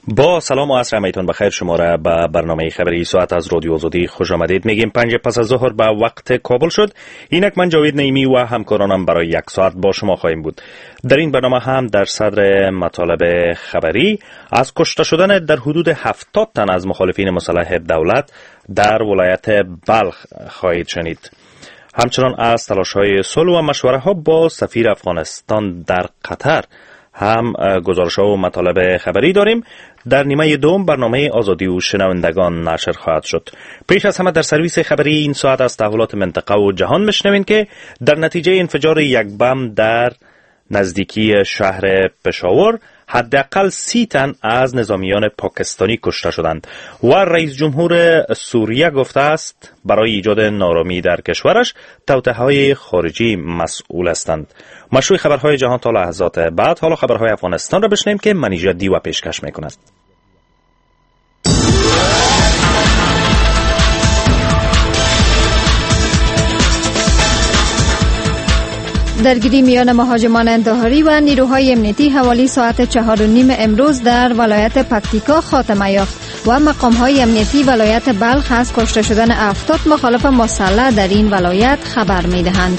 با سلام و عصر همگیتون بخیر. شما را به برنامه خبری ساعت از رادیو آزادی خوش آمدید. میگیم 5 پس از ظهر به وقت کابل شد. اینک من جاوید نعیمی و همکارانم برای یک ساعت با شما خواهیم بود. در این برنامه هم در صدر مطالب خبری از کشته شدن در حدود 70 تن از مخالفین مسلح دولت در ولایت بلخ خواهید شنید. همچنان از تلاش‌های صلح و مشوره‌ها با سفیر افغانستان در قطر هم گزارش‌ها و مطالب خبری داریم. در نیمه دوم برنامه آزادی و شنوندگان نشر خواهد شد. پیش از همه در سرویس خبری این ساعت از تحولات منطقه و جهان میشنوین که در نتیجه انفجار یک بم در نزدیکی شهر پشاور حداقل 30 تن از نظامیان پاکستانی کشته شدند و رئیس جمهور سوریه گفته است برای ایجاد نارامی در کشورش توطئه‌های خارجی مسئول هستند. مشروع خبرهای جهان تا لحظات بعد. حالا خبرهای افغانستان را بشنویم که منیژه دیوا پیشکش میکند. درگیری میان مهاجمان انتحاری و نیروهای امنیتی حوالی ساعت 4:30 امروز در ولایت پکتیکا خاتمه یافت و مقام‌های امنیتی ولایت بلخ از کشته شدن 70 مخالف مسلح در این ولایت خبر می‌دهند.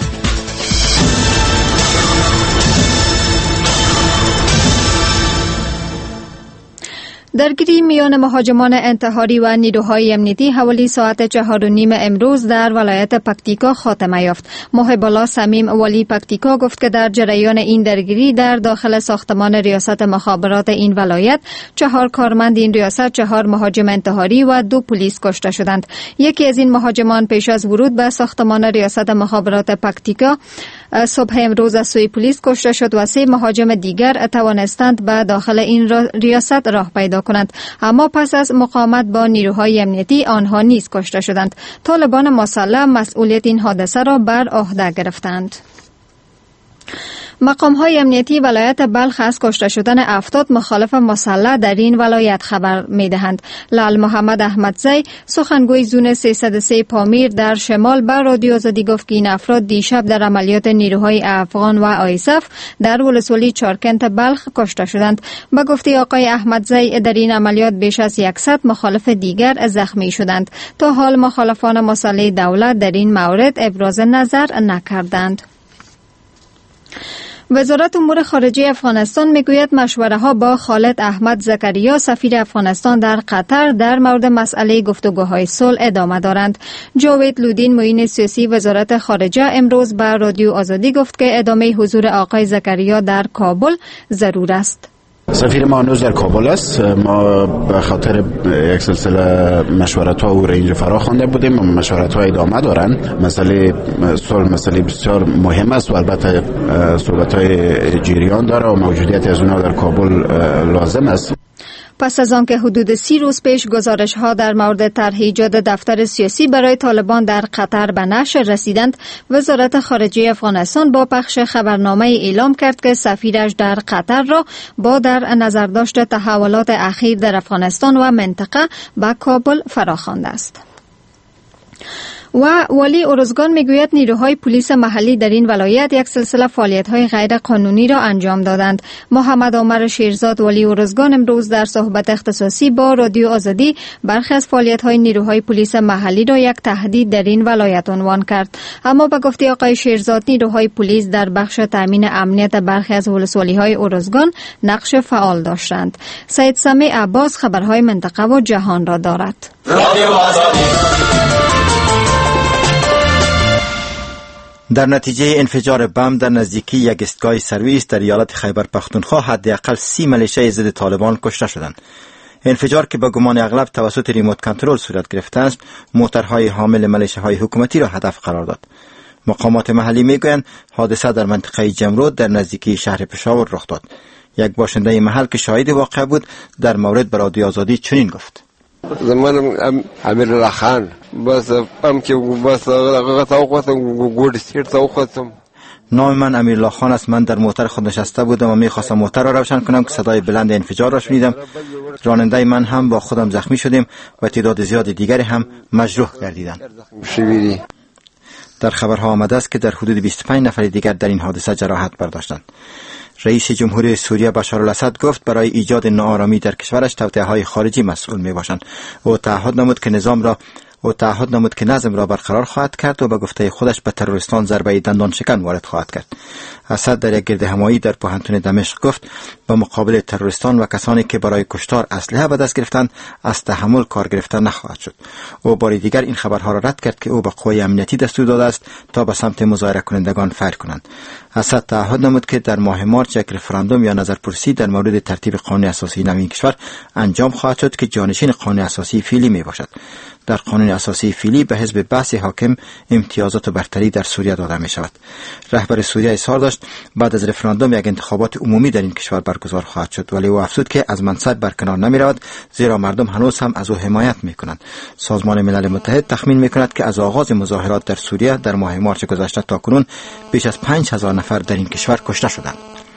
درگیری میان مهاجمان انتحاری و نیروهای امنیتی حوالی ساعت 4:30 امروز در ولایت پکتیکا خاتمه یافت. محب الله صمیم ولی پکتیکا گفت که در جریان این درگیری در داخل ساختمان ریاست مخابرات این ولایت 4 کارمند این ریاست، 4 مهاجم انتحاری و 2 پلیس کشته شدند. یکی از این مهاجمان پیش از ورود به ساختمان ریاست مخابرات پکتیکا صبح امروز از سوی پلیس کشته شد و 3 مهاجم دیگر توانستند به داخل این ریاست راه پیدا کنند، اما پس از مقاومت با نیروهای امنیتی آنها نیز کشته شدند. طالبان مسلح مسئولیت این حادثه را بر عهده گرفتند. مقام‌های امنیتی ولایت بلخ از کشته شدن 70 مخالف مسلح در این ولایت خبر می‌دهند. لال محمد احمدزی سخنگوی زون 303 پامیر در شمال به رادیو آزادی گفت که این افراد دیشب در عملیات نیروهای افغان و آیسف در ولسوالی چارکنت بلخ کشته شدند. به گفته آقای احمدزی در این عملیات بیش از 100 مخالف دیگر زخمی شدند. تا حال مخالفان مسلح دولت در این مورد ابراز نظر نکردند. وزارت امور خارجه افغانستان میگوید مشوره‌ها با خالد احمد زکریا سفیر افغانستان در قطر در مورد مسئله گفتگوهای صلح ادامه دارند. جاوید لودین معین سیاسی وزارت خارجه امروز به رادیو آزادی گفت که ادامه حضور آقای زکریا در کابل ضرور است. سفیر ما هنوز در کابل است. ما به خاطر یک سلسله مشورت‌ها و رنج فرا خوانده بودیم. مشورت‌ها ادامه دارند. مسئله صلح مسئله بسیار مهم است و البته صحبت‌های جریان داره و موجودیت از اونها در کابل لازم است. پس از آنکه حدود 30 روز پیش گزارش‌ها در مورد طرح ایجاد دفتر سیاسی برای طالبان در قطر به نشر رسیدند، وزارت خارجه افغانستان با پخش خبرنامه اعلام کرد که سفیرش در قطر را با در نظر داشت تحولات اخیر در افغانستان و منطقه به کابل فراخوانده است. و ولی ارزگان میگوید نیروهای پلیس محلی در این ولایت یک سلسله فعالیت‌های غیر قانونی را انجام دادند. محمد عمر شیرزاد ولی ارزگان امروز در صحبت اختصاصی با رادیو آزادی برخی از فعالیت‌های نیروهای پلیس محلی را یک تهدید در این ولایت عنوان کرد. اما به گفته آقای شیرزاد نیروهای پلیس در بخش تامین امنیت برخی از ولسوالی‌های ارزگان نقش فعال داشتند. سید سمیع عباس خبرهای منطقه و جهان را دارد. در نتیجه انفجار بم در نزدیکی یک ایستگاه سرویس در ایالت خیبر پختونخوا حداقل 30 ملیشه ضد طالبان کشته شدند. انفجار که به گمان اغلب توسط ریموت کنترل صورت گرفته است، موترهای حامل ملیشه های حکومتی را هدف قرار داد. مقامات محلی میگویند حادثه در منطقه جمرود در نزدیکی شهر پشاور رخ داد. یک باشنده محل که شاهد واقعه بود در مورد به رادیو آزادی چنین گفت: زمان امیر الله خان بس ام که بس نام من امیر الله خان است. من در موتر خود نشسته بودم و می‌خواستم موتر را روشن کنم که صدای بلند انفجار را شنیدم. راننده من هم با خودم زخمی شدیم و تعداد زیاد دیگری هم مجروح گردیدند. در خبرها آمده است که در حدود 25 نفر دیگر در این حادثه جراحت برداشتند. رئیس جمهوری سوریه بشار الاسد گفت برای ایجاد ناآرامی در کشورش توطئه‌های خارجی مسئول میباشند. او تعهد نمود که نظم را برقرار خواهد کرد و به گفته خودش به تروریستان ضربه دندان شکن وارد خواهد کرد. اسد در یک گردهمایی در پوهنتون دمشق گفت به مقابل تروریستان و کسانی که برای کشتار اسلحه به دست گرفتند از تحمل کار گرفته نخواهد شد. او بار دیگر این خبرها را رد کرد که او به قوای امنیتی دستور داده است تا به سمت مظاهره کنندگان فیر کنند. اسد تعهد نمود که در ماه مارچ یک رفراندوم یا نظرپرسی در مورد ترتیب قانون اساسی نوین کشور انجام خواهد شد که جانشین قانون اساسی فعلی می باشد. در قانون اساسی فعلی به حزب بعث حاکم امتیازات و برتری در سوریه داده می شود. رهبر سوریه اصرار داشت بعد از رفراندوم یک انتخابات عمومی در این کشور برگزار خواهد شد، ولی او افزود که از منصب برکنار نمی رود زیرا مردم هنوز هم از او حمایت می کنند. سازمان ملل متحد تخمین می کند که از آغاز مظاهرات در سوریه در ماه مارچ گذشته تا کنون بیش از 5000 نفر در این کشور کشته شدند.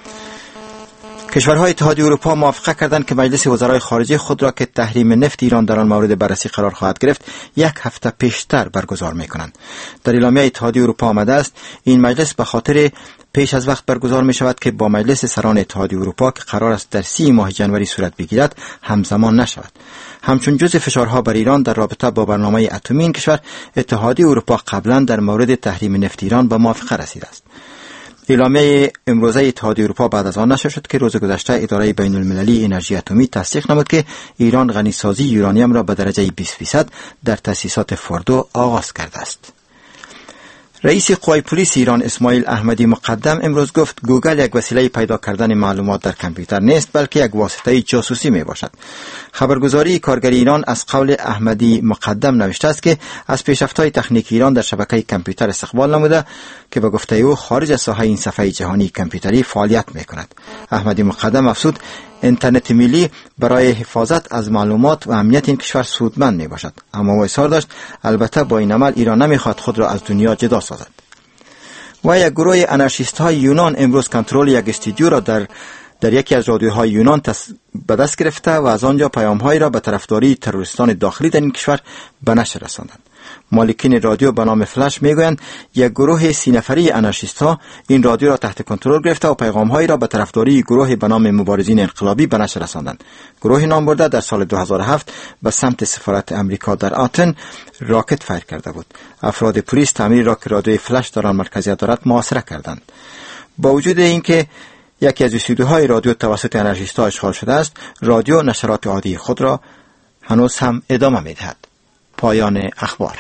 کشورهای اتحادیه اروپا موافقه کردند که مجلس وزرای خارجه خود را که تحریم نفت ایران در آن مورد بررسی قرار خواهد گرفت یک هفته پیشتر برگزار می‌کنند. در اعلامیه اتحادیه اروپا آمده است این مجلس به خاطر پیش از وقت برگزار می شود که با مجلس سران اتحادیه اروپا که قرار است در 30 ماه ژانویه صورت بگیرد همزمان نشود. همچون جزء فشارها بر ایران در رابطه با برنامه اتمی این کشور، اتحادیه اروپا قبلا در مورد تحریم نفت ایران به موافقه رسیده است. اعلامیه امروزه اتحادیه اروپا بعد از آن نشر شد که روز گذشته اداره بین المللی انرژی اتمی تصدیق نمود که ایران غنیسازی یورانیم را به درجه 20% در تأسیسات فوردو آغاز کرده است. رئیس قوای پلیس ایران اسماعیل احمدی مقدم امروز گفت گوگل یک وسیله پیدا کردن معلومات در کامپیوتر نیست بلکه یک واسطه جاسوسی می باشد. خبرگزاری کارگر ایران از قول احمدی مقدم نوشته است که از پیشرفت‌های تکنیکی ایران در شبکه کامپیوتر استقبال نموده که به گفته او خارج از ساحه این صفحه جهانی کامپیوتری فعالیت می کند. احمدی مقدم افزود اینترنت ملی برای حفاظت از معلومات و امنیت این کشور سودمند می باشد، اما او اصرار داشت البته با این عمل ایران نمیخواد خود را از دنیا جدا سازد. و یک گروه آنارشیست های یونان امروز کنترل یک استودیو را در یکی از رادیوهای یونان به دست گرفته و از آنجا پیام‌هایی را به طرفداری تروریستان داخلی در این کشور به نشر رساندند. مالکین رادیو به نام فلش میگویند یک گروه 30 نفری آنارشیست‌ها این رادیو را تحت کنترل گرفته و پیغام‌هایی را به طرفداری گروه به نام مبارزین انقلابی به نشر رساندند. گروه نام برده در سال 2007 به سمت سفارت امریکا در آتن راکت فایر کرده بود. افراد پلیس تعمیری را که رادیوی فلش در آن مرکزیت دارد محاصره کردند. با وجود اینکه یکی از استودیوهای رادیو توسط آنارشیست‌ها اشغال شده است، رادیو نشرات عادی خود را هنوز هم ادامه می‌دهد. پایان اخبار.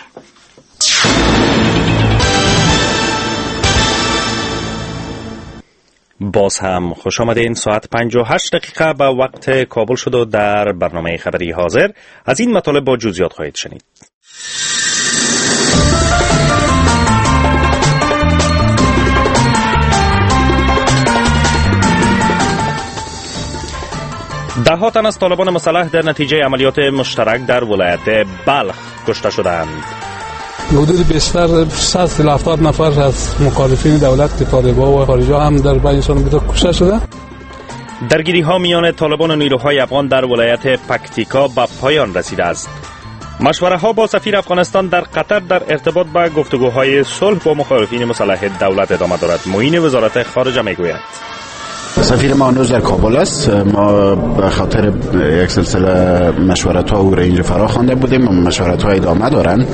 باز هم خوش آمدین. ساعت 58 دقیقه به وقت کابل شد و در برنامه خبری حاضر از این مطالب با جزئیات خواهید شنید. ده تن از طالبان مسلح در نتیجه عملیات مشترک در ولایت بلخ کشته شدند. حدود بیشتر 60 تا 70 نفر از مخالفین دولت طالبان و خارجی هم در بینشان بوده کشته شده. درگیری ها میان طالبان و نیروهای افغان در ولایت پکتیکا به پایان رسیده است. مشوره ها با سفیر افغانستان در قطر در ارتباط با گفتگوهای صلح با مخالفین مسلح دولت ادامه دارد. معین وزارت خارجه میگوید سفیر ما هنوز در کابل است. ما به خاطر یک سلسله مشورت ها او را اینجا فرا خوانده بودیم و مشورت ها ادامه دارند.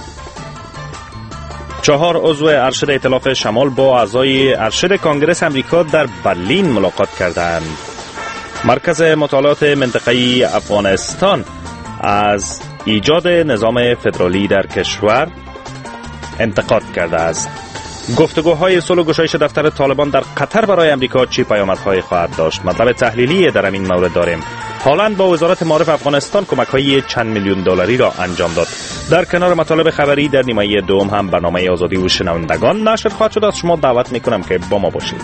4 عضو ارشد ائتلاف شمال با اعضای ارشد کانگرس امریکا در برلین ملاقات کردند. مرکز مطالعات منطقه‌ای افغانستان از ایجاد نظام فدرالی در کشور انتقاد کرده است. گفتگوهای صلح و گشایش دفتر طالبان در قطر برای امریکا چه پیامدهایی خواهد داشت؟ مطلب تحلیلی در این مورد داریم. هالند با وزارت معارف افغانستان کمک‌های چند میلیون دلاری را انجام داد. در کنار مطالب خبری در نیمه دوم هم برنامه آزادی و شنوندگان نشر خواهد شد. از شما دعوت می‌کنم که با ما باشید.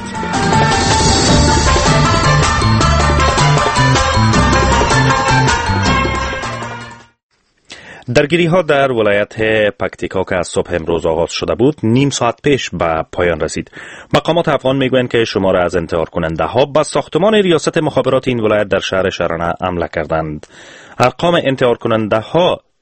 درگیری ها در ولایت پکتیکا که از صبح امروز آغاز شده بود نیم ساعت پیش به پایان رسید. مقامات افغان میگویند که شمار از انتحار کننده ها به ساختمان ریاست مخابرات این ولایت در شهر شرانه حمله کردند. ارقام انتحار کننده ها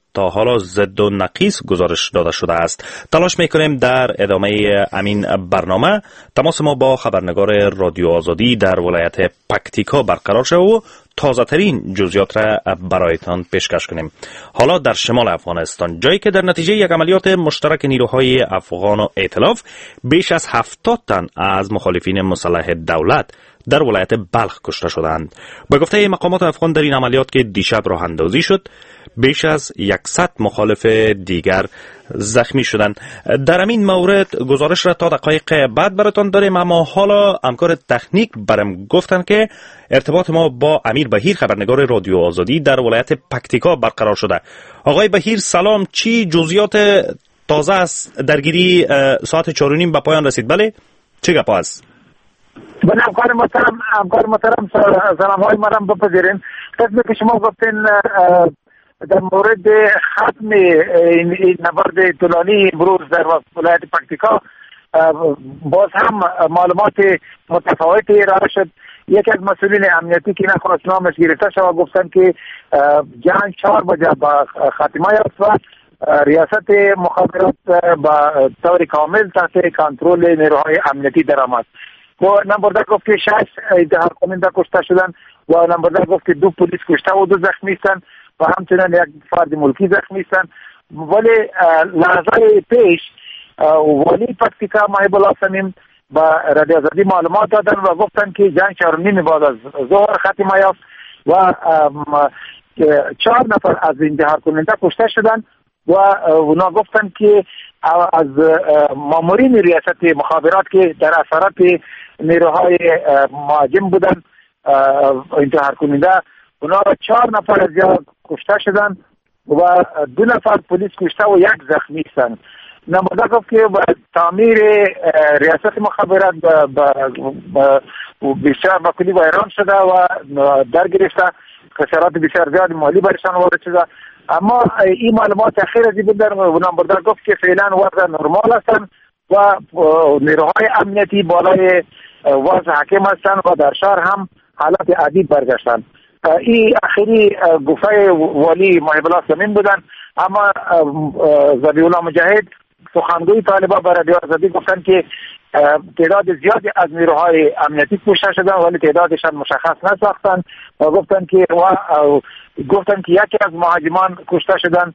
تا حالا ضد و نقیص گزارش داده شده است. تلاش میکنیم در ادامه امین برنامه تماس ما با خبرنگار رادیو آزادی در ولایت پکتیکا برقرار شد و تازه ترین جزئیات را برایتان پیشکش کنیم. حالا در شمال افغانستان، جایی که در نتیجه یک عملیات مشترک نیروهای افغان و ائتلاف بیش از 70 تن از مخالفین مسلح دولت در ولایت بلخ کشته شدند. به گفته مقامات افغان در این عملیات که دیشب راه اندازی شد، بیش از 100 مخالف دیگر زخمی شدند. در این مورد گزارش را تا دقایق بعد براتان داریم، اما حالا همکار تکنیک برام گفتن که ارتباط ما با امیر بهیر خبرنگار رادیو آزادی در ولایت پکتیکا برقرار شده. آقای بهیر سلام، چی جزئیات تازه است؟ درگیری ساعت 4:30 به پایان رسید، بله؟ چه گپ است؟ بله همکار محترم سلام های مرم بپذیرین. قسمی که شما گفتین در مورد ختم این نبرد طولانی امروز در ولایت پکتیکا باز هم معلومات متفاوتی ارائه شد. یکی از مسئولین امنیتی که نخواست نامش گرفته شد گفتن که جنگ 4 بجه با خاتمه یافت و ریاست مخابرات با طور کامل تحت کنترل نیروهای امنیتی درآمد. و نمبردار گفت که 6 انتحار کننده کشته شدن و نمبردار گفت که 2 پلیس کشته و 2 زخمی هستند و همچنین یک فرد ملکی زخمی هستند. ولی لحظه پیش ولی پکتیکا محب الله صمیم با رادیو آزادی معلومات دادن و گفتن که جنگ 4:30 بعد از ظهر ختم یافت و 4 نفر از انتحار کننده کشته شدن و اونا گفتن که از مامورین ریاست مخابرات که در اثرات نیروهای مهاجم بودن انتحار کننده، اونا 4 نفر از یا کشته شدن و 2 نفر پلیس کشته و 1 زخمی هستند. نموده گفت که با تعمیر ریاست مخابرات بسیار با کلی ویران شده و در گرفته، خسارات بسیار زیاد مالی برشان وارد شده. اما این معلومات اخیر ازی بود در نمبردار گفت که فعلا وضع نرمال هستند و نیروهای امنیتی بالای وضع حاکم هستند و در شهر هم حالت عادی برگشتند. این اخیری گفته ولی محب الله صمیم بودن. اما ذبیح الله مجاهد سخنگوی طالبان برای رادیو آزادی گفتن که تعداد زیادی از نیروهای امنیتی کشته شدن ولی تعدادشان مشخص نساختن و گفتن که یکی از مهاجمان کشته شدن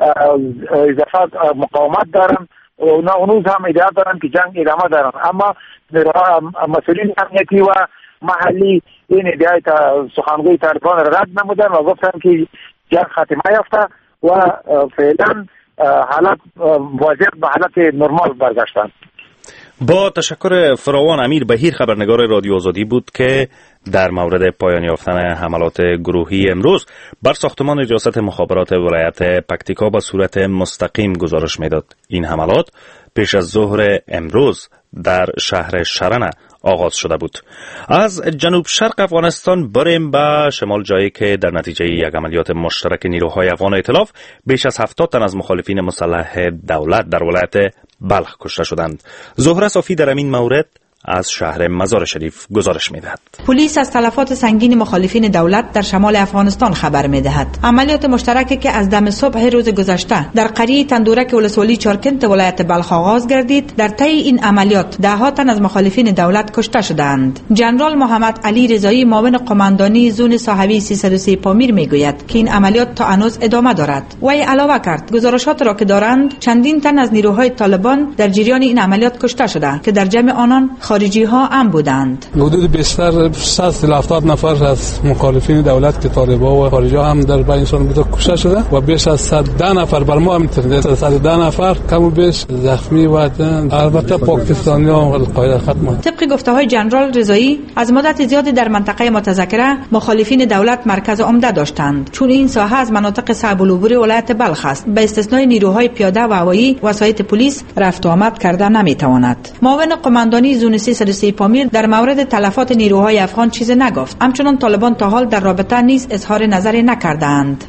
اضافه مقاومت دارن و اونا هنوز هم ادعا دارن که جنگ ادامه دارن. اما مسئولین امنیتی و محلی این ادعای سخنگوی طالبان را رد نمودن و گفتن که جنگ خاتمه یافته و فعلا حالت وضعیت به حالت نرمال برگشتن. با تشکر فراوان امیر بهیر خبرنگار رادیو آزادی بود که در مورد پایان یافتن حملات گروهی امروز بر ساختمان ریاست مخابرات ولایت پکتیکا به صورت مستقیم گزارش میداد. این حملات پیش از ظهر امروز در شهر شرنه آغاز شده بود. از جنوب شرق افغانستان بریم به شمال، جایی که در نتیجه یک عملیات مشترک نیروهای افغان و ائتلاف بیش از 70 تن از مخالفین مسلح دولت در ولایت بلخ کشته شدند. زهره صافی در این مورد از شهر مزار شریف گزارش می‌دهد. پلیس از تلفات سنگین مخالفین دولت در شمال افغانستان خبر می‌دهد. عملیات مشترکی که از دم صبح روز گذشته در قریه تندورک ولسوالی چارکنت ولایت بلخ آغاز گردید، در طی این عملیات ده‌ها تن از مخالفین دولت کشته شدند. جنرال محمد علی رضایی معاون قماندانی زون صاحبی 303 پامیر میگوید که این عملیات تا هنوز ادامه دارد. وی علاوه کرد گزارشات را که دارند چندین تن از نیروهای طالبان در جریان این عملیات کشته شده که در جمع آنان خارجی ها هم بودند. حدود بیشتر 170 نفر از مخالفین دولت که طالبان و خارجی ها هم در بینشان بوده کشته شده و بیش از 110 نفر بر ما هم 110 نفر کم و بیش زخمی و البته پاکستانی ها و القاعده ختم. طبق گفته های جنرال رضایی از مدت زیادی در منطقه متذکره مخالفین دولت مرکز عمده داشتند، چون این ساحه از مناطق صعب العبور ولایت بلخ است. به استثنای نیروهای پیاده و هوایی وسایط پلیس رفت و آمد کرده نمیتواند. معاون قماندانی زون 303 پامیر در مورد تلفات نیروهای افغان چیزی نگفت. همچنان طالبان تا حال در رابطه نیز اظهار نظری نکردند.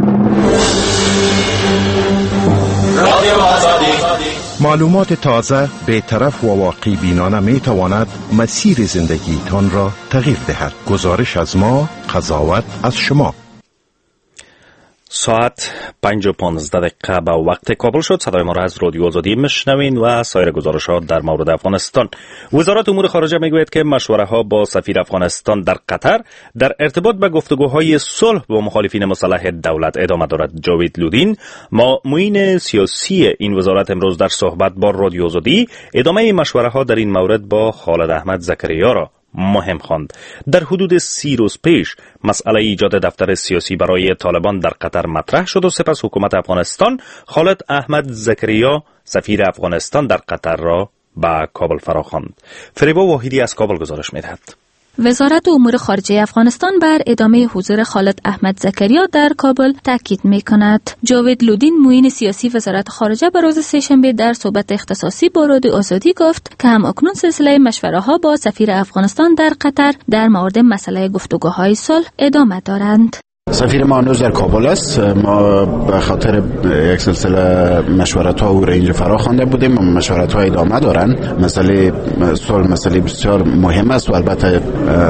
معلومات تازه، بی‌طرف و واقع بینانه می تواند مسیر زندگیتان را تغییر دهد. گزارش از ما، قضاوت از شما. ساعت 5:15 به وقت کابل شد. صدای ما را از رادیو آزادی میشنوین و سایر گزارشات در مورد افغانستان. وزارت امور خارجه میگوید که مشوره ها با سفیر افغانستان در قطر در ارتباط به گفتگوهای صلح با مخالفین مسلح دولت ادامه دارد. جاوید لودین، معین سیاسی این وزارت، امروز در صحبت با رادیو آزادی ادامه مشوره ها در این مورد با خالد احمد زکریا را مهم خواند. در حدود 30 روز پیش مسئله ایجاد دفتر سیاسی برای طالبان در قطر مطرح شد و سپس حکومت افغانستان خالد احمد زکریا سفیر افغانستان در قطر را به کابل فراخواند. فریبا واحدی از کابل گزارش می‌دهد. وزارت امور خارجه افغانستان بر ادامه حضور خالد احمد زکریا در کابل تاکید می‌کند. جاوید لودین، معین سیاسی وزارت خارجه، به روز سه‌شنبه در صحبت اختصاصی با رادیو آزادی گفت که هم اکنون سلسله مشوره‌ها با سفیر افغانستان در قطر در مورد مسئله گفتگوهای صلح ادامه دارند. سفیر ما هنوز در کابل است. ما به خاطر یک سلسله مشورت‌ها و رنج فرا خوانده بودیم. مشورت‌ها ادامه دارن. مسئله صلح مسئله بسیار مهم است و البته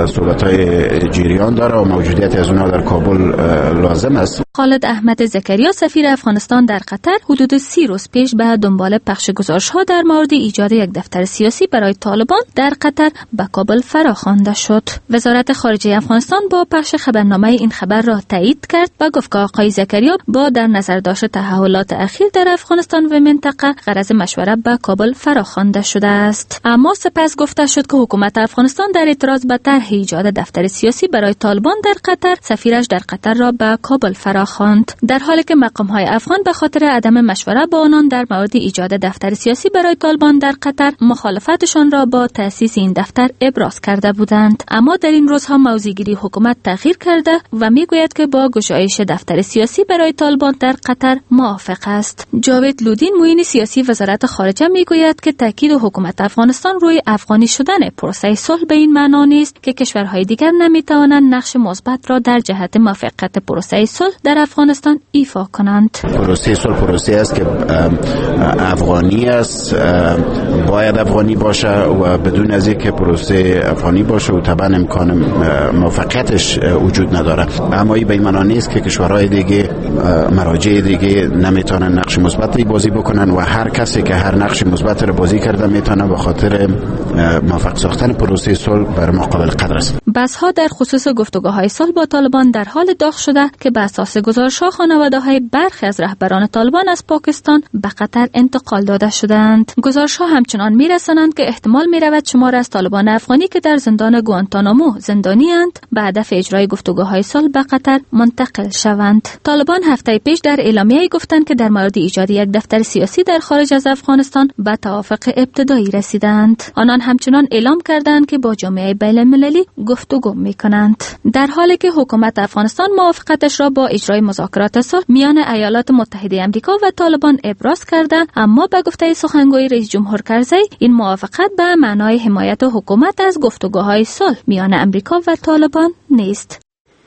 صحبت‌های جریان داره و موجودیت از اونها در کابل لازم است. خالد احمد زکریا سفیر افغانستان در قطر حدود 30 روز پیش به دنبال پخش گزارش‌ها در مورد ایجاد یک دفتر سیاسی برای طالبان در قطر به کابل فراخوانده شد. وزارت خارجه افغانستان با پخش خبرنامه این خبر را تایید کرد و گفت که آقای زکریا با در نظر داشت تحولات اخیر در افغانستان و منطقه غرض مشوره به کابل فراخوانده شده است. اما سپس گفته شد که حکومت افغانستان در اعتراض به طرح ایجاد دفتر سیاسی برای طالبان در قطر سفیرش در قطر را به کابل فراخواند، در حالی که مقام‌های افغان به خاطر عدم مشوره با آنان در مورد ایجاد دفتر سیاسی برای طالبان در قطر مخالفتشان را با تأسیس این دفتر ابراز کرده بودند. اما در این روزها موضع‌گیری حکومت تغییر کرده و میگوید که با گشایش دفتر سیاسی برای طالبان در قطر موافق است. جاوید لودین، معین سیاسی وزارت خارجه، میگوید که تاکید حکومت افغانستان روی افغانی شدن پروسه صلح به این معنا نیست که کشورهای دیگر نمیتوانند نقش مثبت را در جهت موفقیت پروسه صلح در افغانستان ایفا کنند. پروسه صلح پروسه است که افغانی است، باید افغانی باشه و بدون از اینکه پروسه افغانی باشه و طبعا امکان موفقیتش وجود نداره. اما این به این معنا نیست که کشورهای دیگه، مراجع دیگه نمیتونن نقش مثبتی بازی بکنن و هر کسی که هر نقش مثبت رو بازی کرده میتونه به خاطر موفق ساختن پروسه صلح بر ما قابل قدر است. بحث‌ها در خصوص گفتگوهای صلح با طالبان در حال داغ شده که بر اساس گزارش‌ها خانواده‌های برخی از رهبران طالبان از پاکستان به قطر انتقال داده شدند. گزارش‌ها همچنان می‌رسانند که احتمال می‌رود شمار از طالبان افغانی که در زندان گوانتانامو زندانی‌اند به هدف اجرای گفتگوهای صلح به قطر منتقل شوند. طالبان هفته پیش در اعلامیه‌ای گفتند که در مورد ایجاد یک دفتر سیاسی در خارج از افغانستان به توافق ابتدایی رسیدند. آنان همچنان اعلام کردند که با جامعه بین‌المللی گفتگو می‌کنند، در حالی که حکومت افغانستان موافقتش را با اجرای مذاکرات صلح میان ایالات متحده آمریکا و طالبان ابراز کرده، اما به گفته سخنگوی رئیس جمهور کرزی این موافقت به معنای حمایت حکومت از گفتگوهای صلح میان آمریکا و طالبان نیست.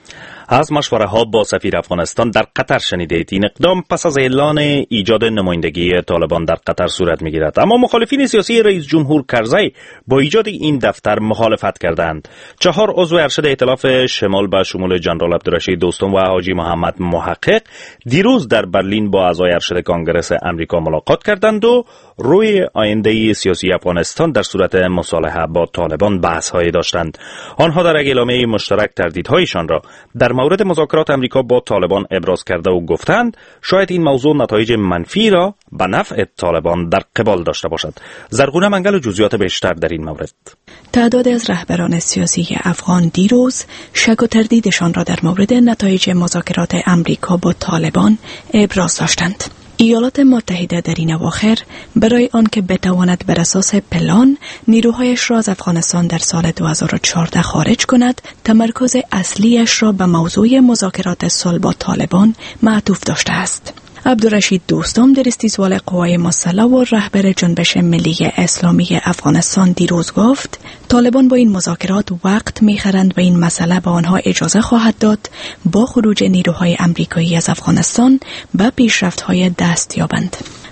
از مشوره ها با سفیر افغانستان در قطر شنیدید. این اقدام پس از اعلان ایجاد نمایندگی طالبان در قطر صورت میگیرد. اما مخالفین سیاسی رئیس جمهور کرزی با ایجاد این دفتر مخالفت کردند. 4 عضو ارشد ائتلاف شمال به شمول جنرال عبدالرشید دوستم و حاجی محمد محقق دیروز در برلین با اعضای ارشد کانگرس امریکا ملاقات کردند و روی آینده سیاسی افغانستان در صورت مصالحه با طالبان بحث‌هایی داشتند. آنها در اعلامیه مشترک تردیدهایشان را در مورد مذاکرات امریکا با طالبان ابراز کرده و گفتند شاید این موضوع نتایج منفی را به نفع طالبان در قبال داشته باشد. زرغونه منگل و جزئیات بیشتر در این مورد. تعدادی از رهبران سیاسی افغان دیروز شک و تردیدشان را در مورد نتایج مذاکرات امریکا با طالبان ابراز داشتند. ایالات متحده در این اواخر برای آنکه بتواند بر اساس پلان نیروهایش را از افغانستان در سال 2014 خارج کند، تمرکز اصلیش را به موضوع مذاکرات صلح با طالبان معطوف داشته است. عبدالرشید دوستم در استیزوال قوای مسلح و رهبر جنبش ملی اسلامی افغانستان دیروز گفت طالبان با این مذاکرات وقت می‌خرند و این مسئله به آنها اجازه خواهد داد با خروج نیروهای امریکایی از افغانستان به پیشرفت‌های دست یابند.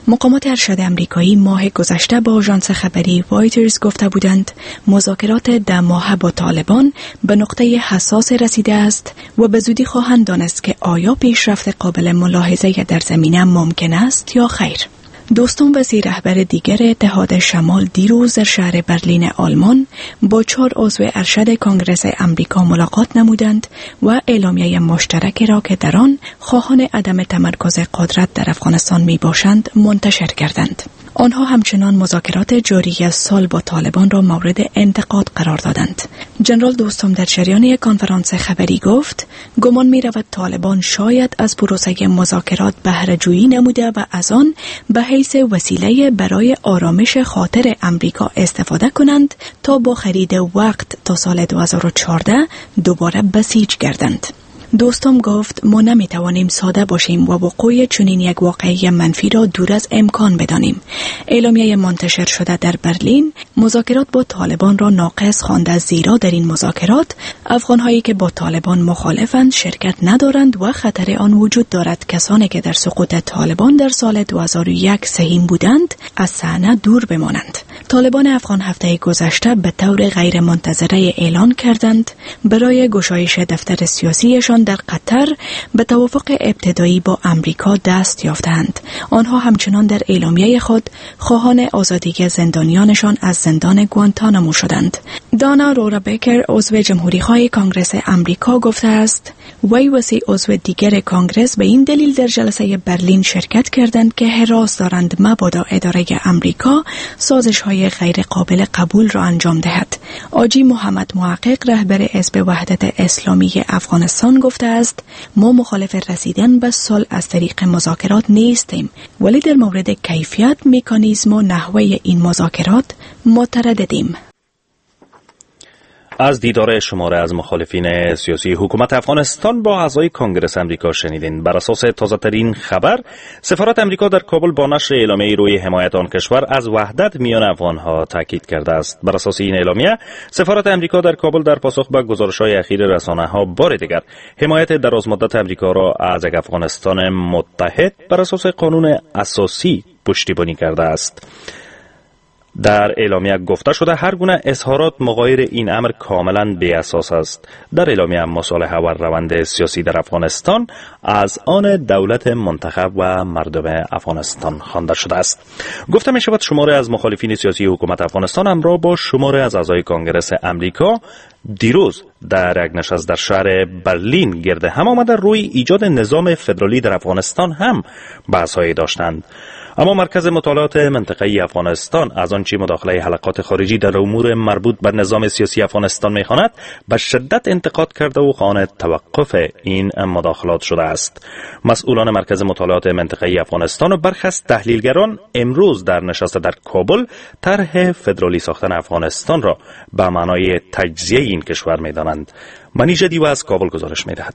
مقامات ارشد امریکایی ماه گذشته با آژانس خبری وایترز گفته بودند مذاکرات 10 ماهه با طالبان به نقطه حساس رسیده است و به زودی خواهند دانست که آیا پیشرفت قابل ملاحظه در زمینه ممکن است یا خیر. دوستان و 3 رهبر دیگر اتحاد شمال دیروز در شهر برلین آلمان با 4 عضو ارشد کنگره امریکا ملاقات نمودند و اعلامیه مشترک را که در آن خواهان عدم تمرکز قدرت در افغانستان می باشند منتشر کردند. آنها همچنان مذاکرات جاری سال با طالبان را مورد انتقاد قرار دادند. جنرال دوستم در جریان یک کنفرانس خبری گفت گمان می رود طالبان شاید از پروسه مذاکرات بهره جویی نموده و از آن به حیث وسیله برای آرامش خاطر امریکا استفاده کنند تا با خرید وقت تا سال 2014 دوباره بسیج گردند. دوستم گفت ما نمیتوانیم ساده باشیم و وقوع چنین یک واقعه منفی را دور از امکان بدانیم. اعلامیه منتشر شده در برلین مذاکرات با طالبان را ناقص خوانده، زیرا در این مذاکرات افغانهایی که با طالبان مخالفند شرکت ندارند و خطر آن وجود دارد کسانی که در سقوط طالبان در سال 2001 سهیم بودند از صحنه دور بمانند. طالبان افغان هفته گذشته به طور غیر منتظره اعلان کردند برای گشایش دفتر سیاسیشان در قطر به توافق ابتدایی با امریکا دست یافتند. آنها همچنان در اعلامیه خود خواهان آزادی زندانیانشان از زندان گوانتانامو شدند. دانا رورا بیکر عضو جمهوری‌خواه کانگرس امریکا گفته است وی و 3 عضو دیگر کانگرس به این دلیل در جلسه برلین شرکت کردند که حراس دارند مبادا اداره امریکا سازش‌های غیر قابل قبول را انجام دهد. آجی محمد محقق رهبر حزب وحدت اسلامی افغانستان گفته است ما مخالف رسیدن به صلح از طریق مذاکرات نیستیم، ولی در مورد کیفیت، مکانیزم و نحوه این مذاکرات مترددیم. از دیدار شماره از مخالفین سیاسی حکومت افغانستان با اعضای کنگره امریکا شنیدین. بر اساس تازه‌ترین خبر، سفارت امریکا در کابل با نشر اعلامیه روی حمایت آن کشور از وحدت میان افغانها تاکید کرده است. بر اساس این اعلامیه، سفارت امریکا در کابل در پاسخ به گزارش‌های اخیر رسانه‌ها بار دیگر حمایت درازمدت امریکا را از یک افغانستان متحد بر اساس قانون اساسی پشتیبانی کرده است. در اعلامیه گفته شده هر گونه اظهارات مغایر این امر کاملا بی اساس است. در اعلامیه مصالحه و روند سیاسی در افغانستان از آن دولت منتخب و مردم افغانستان خوانده شده است. گفته می شود شماره از مخالفین سیاسی حکومت افغانستان همراه با شماره از اعضای کنگره امریکا دیروز در یک نشست در شهر برلین گرد هم آمده روی ایجاد نظام فدرالی در افغانستان هم بحث‌هایی داشتند. اما مرکز مطالعات منطقه‌ای افغانستان از آنچه مداخله حلقات خارجی در امور مربوط به نظام سیاسی افغانستان می‌خواند به شدت انتقاد کرده و خواهان توقف این مداخلات شده است. مسئولان مرکز مطالعات منطقه‌ای افغانستان و برخی از تحلیلگران امروز در نشست در کابل طرح فدرالی ساختن افغانستان را به معنای تجزیه این کشور می‌دانند. منی جدی و از کابل گزارش می‌دهد.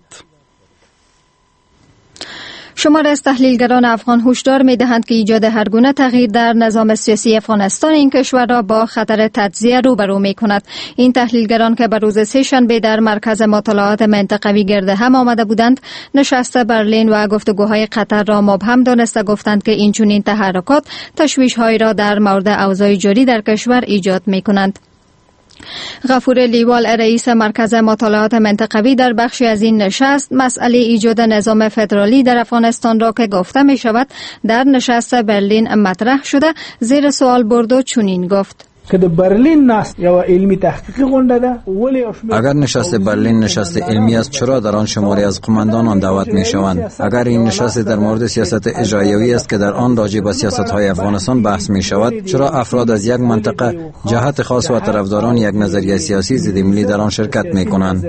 شمار از تحلیلگران افغان هشدار می‌دهند که ایجاد هر گونه تغییر در نظام سیاسی افغانستان این کشور را با خطر تجزیه روبرو می‌کند. این تحلیلگران که به روز سه‌شنبه در مرکز مطالعات منطقوی گرد هم آمده بودند، نشست برلین و گفتگوهای قطر را مبهم دانسته گفتند که این چنین تحرکات تشویش‌هایی را در مورد اوضاع جاری در کشور ایجاد می‌کنند. غفور لیوال رئیس مرکز مطالعات منطقوی در بخشی از این نشست مسئله ایجاد نظام فدرالی در افغانستان را که گفته می شود در نشست برلین مطرح شده زیر سوال برد و چنین گفت که در برلین نست یا علمی تحقیقی گونده ده. اگر نشست برلین نشست علمی است، چرا در آن شماری از قماندان آن دعوت می شوند؟ اگر این نشست در مورد سیاست اجرایی است که در آن راجع به سیاست های افغانستان بحث می شود، چرا افراد از یک منطقه، جهت خاص و طرفداران یک نظریه سیاسی ضد ملی در آن شرکت می کنند؟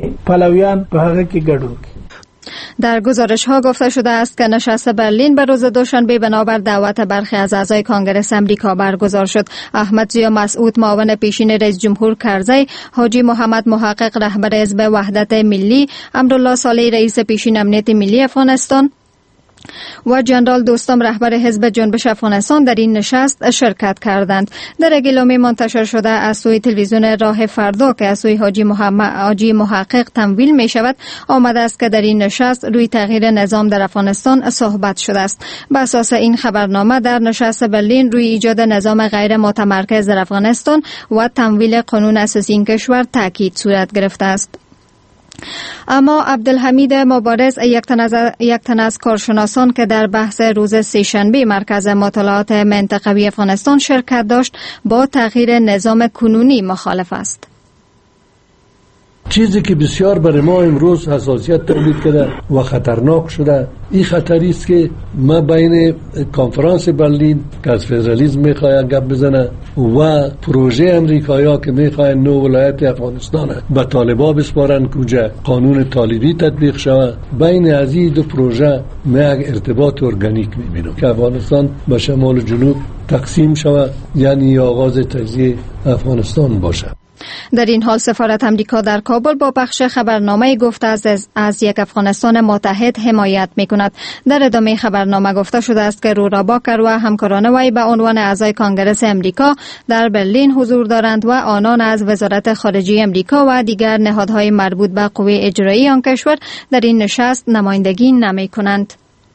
در گزارش ها گفته شده است که نشست برلین به روز دوشنبه بنابر دعوت برخی از اعضای کنگره امریکا برگزار شد. احمد ضیا مسعود معاون پیشین رئیس جمهور کرزی، حاجی محمد محقق رهبر حزب وحدت ملی، امرالله صالح رئیس پیشین امنیت ملی افغانستان، و جنرال دوستم رهبر حزب جنبش افغانستان در این نشست شرکت کردند. در اعلامیه منتشر شده از سوی تلویزیون راه فردا که از سوی حاجی محقق تمویل می شود آمده است که در این نشست روی تغییر نظام در افغانستان صحبت شده است. بر اساس این خبرنامه در نشست برلین روی ایجاد نظام غیر متمرکز در افغانستان و تمویل قانون اساسی این کشور تاکید صورت گرفته است. اما عبدالحمید مبارز یک تن از کارشناسان که در بحث روز سه‌شنبه مرکز مطالعات منطقوی افغانستان شرکت داشت با تغییر نظام کنونی مخالف است. چیزی که بسیار برای ما امروز حساسیت تولید کرده و خطرناک شده این خطری است که ما بین کنفرانس برلین که از فدرالیسم میخواد گپ بزنه و پروژه امریکایا که میخواد نو ولایت افغانستان به طالبا بسپارن کجا قانون طالبی تطبیق شود، بین از این دو پروژه ما یک ارتباط ارگانیک میبینم که افغانستان به شمال و جنوب تقسیم شود، یعنی آغاز تجزیه افغانستان باشه. در این حال سفارت امریکا در کابل با پخش خبرنامه گفته از یک افغانستان متحد حمایت میکند. در ادامه خبرنامه گفته شده است که رورا باکر و همکاران وی به عنوان اعضای کنگره امریکا در برلین حضور دارند و آنان از وزارت خارجه امریکا و دیگر نهادهای مربوط به قوه اجرایی آن کشور در این نشست نمایندگی نمیکنند.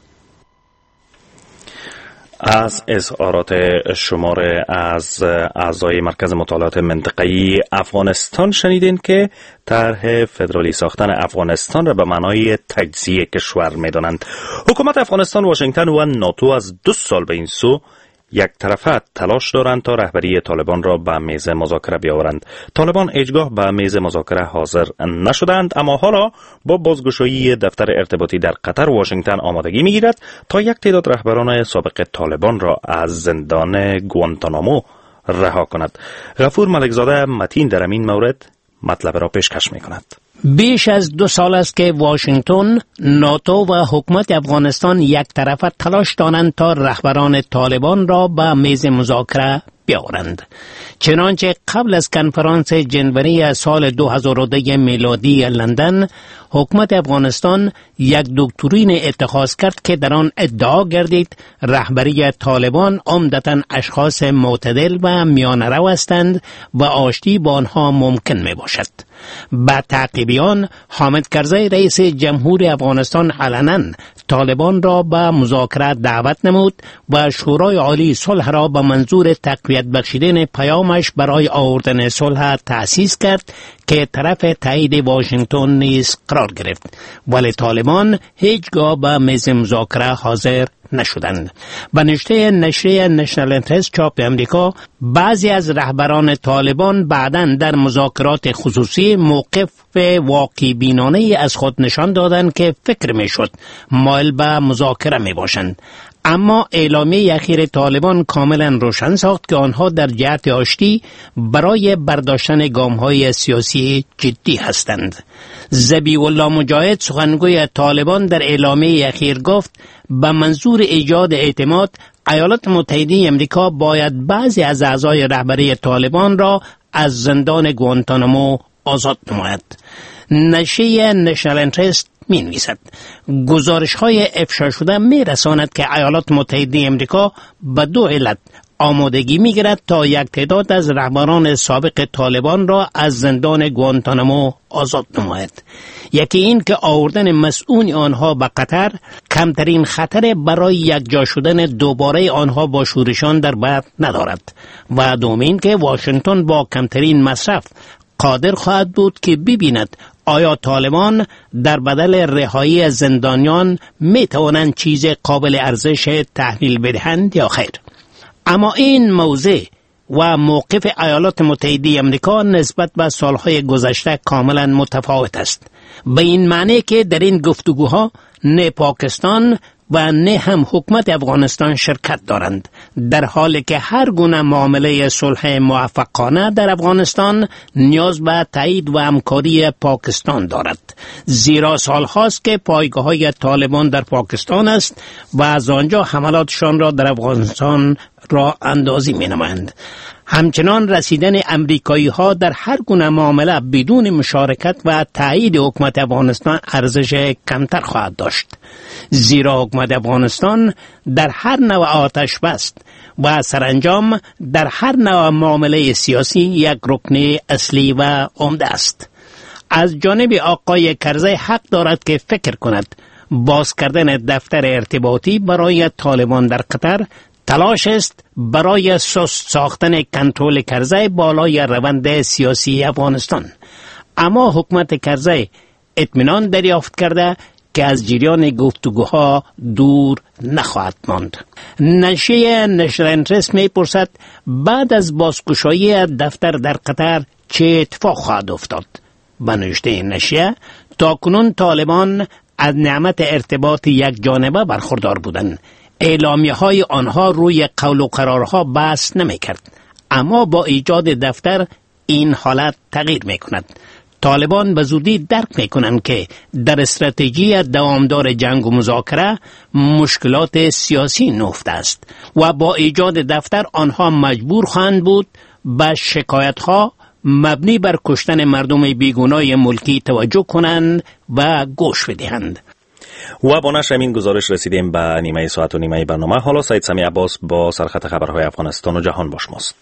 از اظهارات شماره از اعضای مرکز مطالعات منطقه‌ای افغانستان شنیدین که طرح فدرالی ساختن افغانستان را به معنای تجزیه کشور می‌دانند. حکومت افغانستان، واشنگتن و ناتو از 2 سال به این سو یک طرفه تلاش دارند تا رهبری طالبان را به میز مذاکره بیاورند. طالبان هیچگاه به میز مذاکره حاضر نشدند، اما حالا با بازگشایی دفتر ارتباطی در قطر واشنگتن آمادگی میگیرد تا یک تعداد رهبران سابق طالبان را از زندان گوانتانامو رها کند. غفور ملکزاده متین در این مورد مطلب را پیشکش میکند. بیش از 2 سال است که واشنگتن، ناتو و حکومت افغانستان یک طرفه تلاش دارند تا رهبران طالبان را به میز مذاکره بیاورند. چنانچه قبل از کنفرانس جنوری سال 2002 میلادی لندن، حکومت افغانستان یک دکترین اتخاذ کرد که در آن ادعا گردید رهبری طالبان عمدتاً اشخاص معتدل و میانه‌رو هستند و آشتی با آنها ممکن می باشد. با تعقیبیان حامد کرزی رئیس جمهور افغانستان علنا طالبان را به مذاکره دعوت نمود و شورای عالی صلح را به منظور تقویت بخشیدن پیامش برای آوردن صلح تأسیس کرد که طرف تایید واشنگتن نیز قرار گرفت، ولی طالبان هیچگاه به میز مذاکره حاضر نشدند. به نشریه نشنال انترست چاپ امریکا، بعضی از رهبران طالبان بعداً در مذاکرات خصوصی موقف واقعی بینانه از خود نشان دادند که فکر میشد مایل به مذاکره می باشند. اما اعلامیه اخیر طالبان کاملا روشن ساخت که آنها در جهت آشتی برای برداشتن گام‌های سیاسی جدی هستند. ذبیح الله مجاهد، سخنگوی طالبان، در اعلامیه اخیر گفت به منظور ایجاد اعتماد ایالات متحده امریکا باید بعضی از اعضای رهبری طالبان را از زندان گوانتانامو آزاد نماید. نشریه نشنال انترست می نویسد گزارش های افشا شده می رساند که ایالات متحده امریکا به 2 علت آمادگی می گیرد تا یک تعداد از رهبران سابق طالبان را از زندان گوانتانامو آزاد نماید. یکی این که آوردن مسئول آنها به قطر کمترین خطر برای یک جا شدن دوباره آنها با شورشان در بر ندارد و دوم این که واشنگتن با کمترین مصرف قادر خواهد بود که ببیند آیا طالبان در بدل رهایی زندانیان می توانند چیز قابل ارزش تحویل بدهند یا خیر. اما این موضوع و موقف ایالات متحده امریکا نسبت به سالهای گذشته کاملا متفاوت است، به این معنی که در این گفتگوها نه پاکستان و نه هم حکومت افغانستان شرکت دارند، در حالی که هر گونه معامله صلح موفقانه در افغانستان نیاز به تایید و همکاری پاکستان دارد، زیرا سالهاست که پایگاه‌های طالبان در پاکستان است و از آنجا حملاتشان را در افغانستان راه اندازی می نمایند. همچنان رسیدن امریکایی ها در هر گونه معامله بدون مشارکت و تایید حکومت افغانستان ارزش کمتر خواهد داشت، زیرا حکومت افغانستان در هر نوع آتش بست و سرانجام در هر نوع معامله سیاسی یک رکن اصلی و عمده است. از جانب آقای کرزی حق دارد که فکر کند باز کردن دفتر ارتباطی برای طالبان در قطر تلاش است برای سست ساختن کنترل کرزی بالای روند سیاسی افغانستان. اما حکومت کرزی اطمینان دریافت کرده که از جریان گفتگوها دور نخواهد ماند. نشریه نشرینترس می پرسد بعد از بازگشایی دفتر در قطر چه اتفاق خواهد افتاد؟ به نوشته نشریه تاکنون طالبان از نعمت ارتباط یک جانبه برخوردار بودند. اعلامیه های آنها روی قول و قرارها بحث نمی کرد. اما با ایجاد دفتر این حالت تغییر می کند. طالبان به زودی درک می کنند که در استراتژی دوامدار جنگ و مذاکره مشکلات سیاسی نهفته است و با ایجاد دفتر آنها مجبور خواهند بود به شکایت ها مبنی بر کشتن مردم بیگناه ملکی توجه کنند و گوش بدهند. و با نشر این گزارش رسیدیم به نیمه ساعت و نیمه برنامه. حالا سید سمیع عباس با سرخط خبرهای افغانستان و جهان با شماست.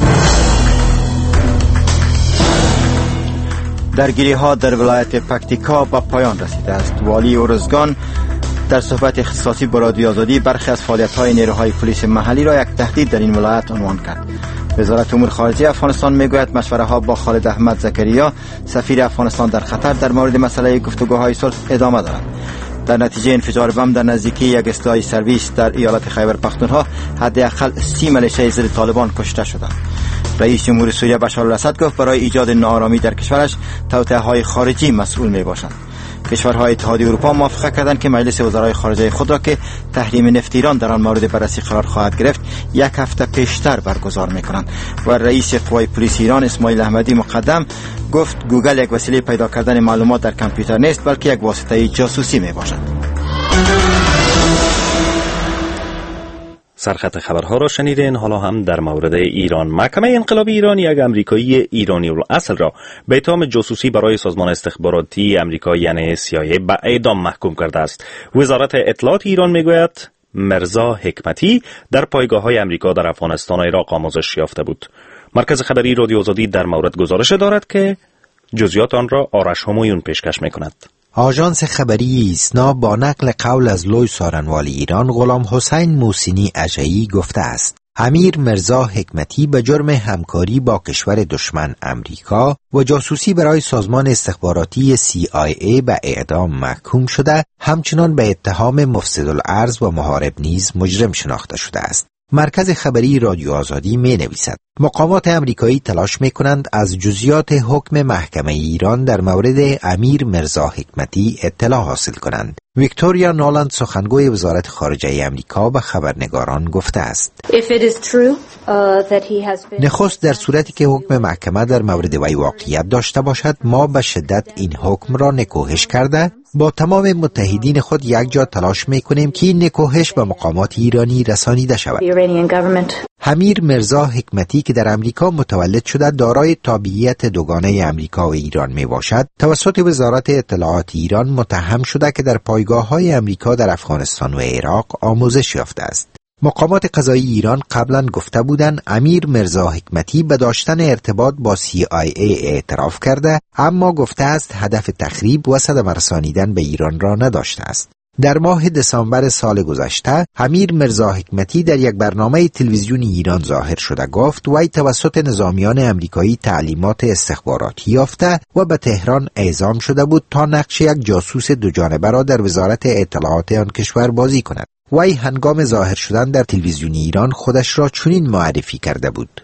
درگیری ها در ولایت پکتیکا به پایان رسیده است. والی ارزگان در صحبت اختصاصی با رادیو آزادی برخی از فعالیت های نیروهای پلیس محلی را یک تهدید در این ولایت عنوان کرد. وزارت امور خارجه افغانستان میگوید مشوره ها با خالد احمد زکریا سفیر افغانستان در قطر در مورد مسئله گفتگوهای صلح ادامه دارد. در نتیجه انفجار بم در نزدیکی یک اسکای سرویس در ایالت خیبر پختونخوا حداقل 30 ملیشه ضد طالبان کشته شدند. رئیس جمهور سوریه بشار الاسد گفت برای ایجاد ناآرامی در کشورش توطئه‌های خارجی مسئول میباشند. کشورهای اتحادیه اروپا موافقه کردند که مجلس وزرای خارجه خود را که تحریم نفت ایران در آن مورد بررسی قرار خواهد گرفت یک هفته پیشتر برگزار میکنند. و رئیس قوای پلیس ایران اسماعیل احمدی مقدم گفت گوگل یک وسیله پیدا کردن معلومات در کامپیوتر نیست بلکه یک واسطه جاسوسی میباشد. سرخط خبرها را شنیدین. حالا هم در مورد ایران. محکمه انقلاب ایران یک امریکایی ایرانی الاصل را به اتهام جاسوسی برای سازمان استخباراتی امریکا یعنی CIA به اعدام محکوم کرده است. وزارت اطلاعات ایران میگوید مرزا حکمتی در پایگاه‌های امریکا در افغانستان و عراق آموزش یافته بود. مرکز خبری رادیو آزادی در مورد گزارش دارد که جزئیات آن را آرش همایون پیشکش می‌کند. آژانس خبری ایسنا با نقل قول از لوی سارنوال ایران غلام حسین موسینی اژه‌ای گفته است امیر مرزا حکمتی به جرم همکاری با کشور دشمن امریکا و جاسوسی برای سازمان استخباراتی CIA به اعدام محکوم شده، همچنان به اتهام مفسدالارض و محارب نیز مجرم شناخته شده است. مرکز خبری رادیو آزادی می نویسد مقامات امریکایی تلاش می کنند از جزئیات حکم محکمه ایران در مورد امیر مرزا حکمتی اطلاع حاصل کنند. ویکتوریا نولند سخنگوی وزارت خارجه امریکا به خبرنگاران گفته است نخست در صورتی که حکم محکمه در مورد وی واقعیت داشته باشد ما به شدت این حکم را نکوهش کرده با تمام متحدین خود یک جا تلاش میکنیم که این نکوهش به مقامات ایرانی رسانیده شود. امیر مرزا حکمتی که در امریکا متولد شده دارای تابعیت دوگانه امریکا و ایران می باشد توسط وزارت اطلاعات ایران متهم شده که در پایگاه‌های امریکا در افغانستان و عراق آموزش یافته است. مقامات قضایی ایران قبلا گفته بودند امیر مرزا حکمتی به داشتن ارتباط با CIA اعتراف کرده، اما گفته است هدف تخریب و صدمه رسانیدن به ایران را نداشته است. در ماه دسامبر سال گذشته امیر مرزا حکمتی در یک برنامه تلویزیونی ایران ظاهر شده گفت وی توسط نظامیان امریکایی تعلیمات استخباراتی یافته و به تهران اعزام شده بود تا نقش یک جاسوس دو جانبه را در وزارت اطلاعات آن کشور بازی کند. وی هنگام ظاهر شدن در تلویزیون ایران خودش را چنین معرفی کرده بود: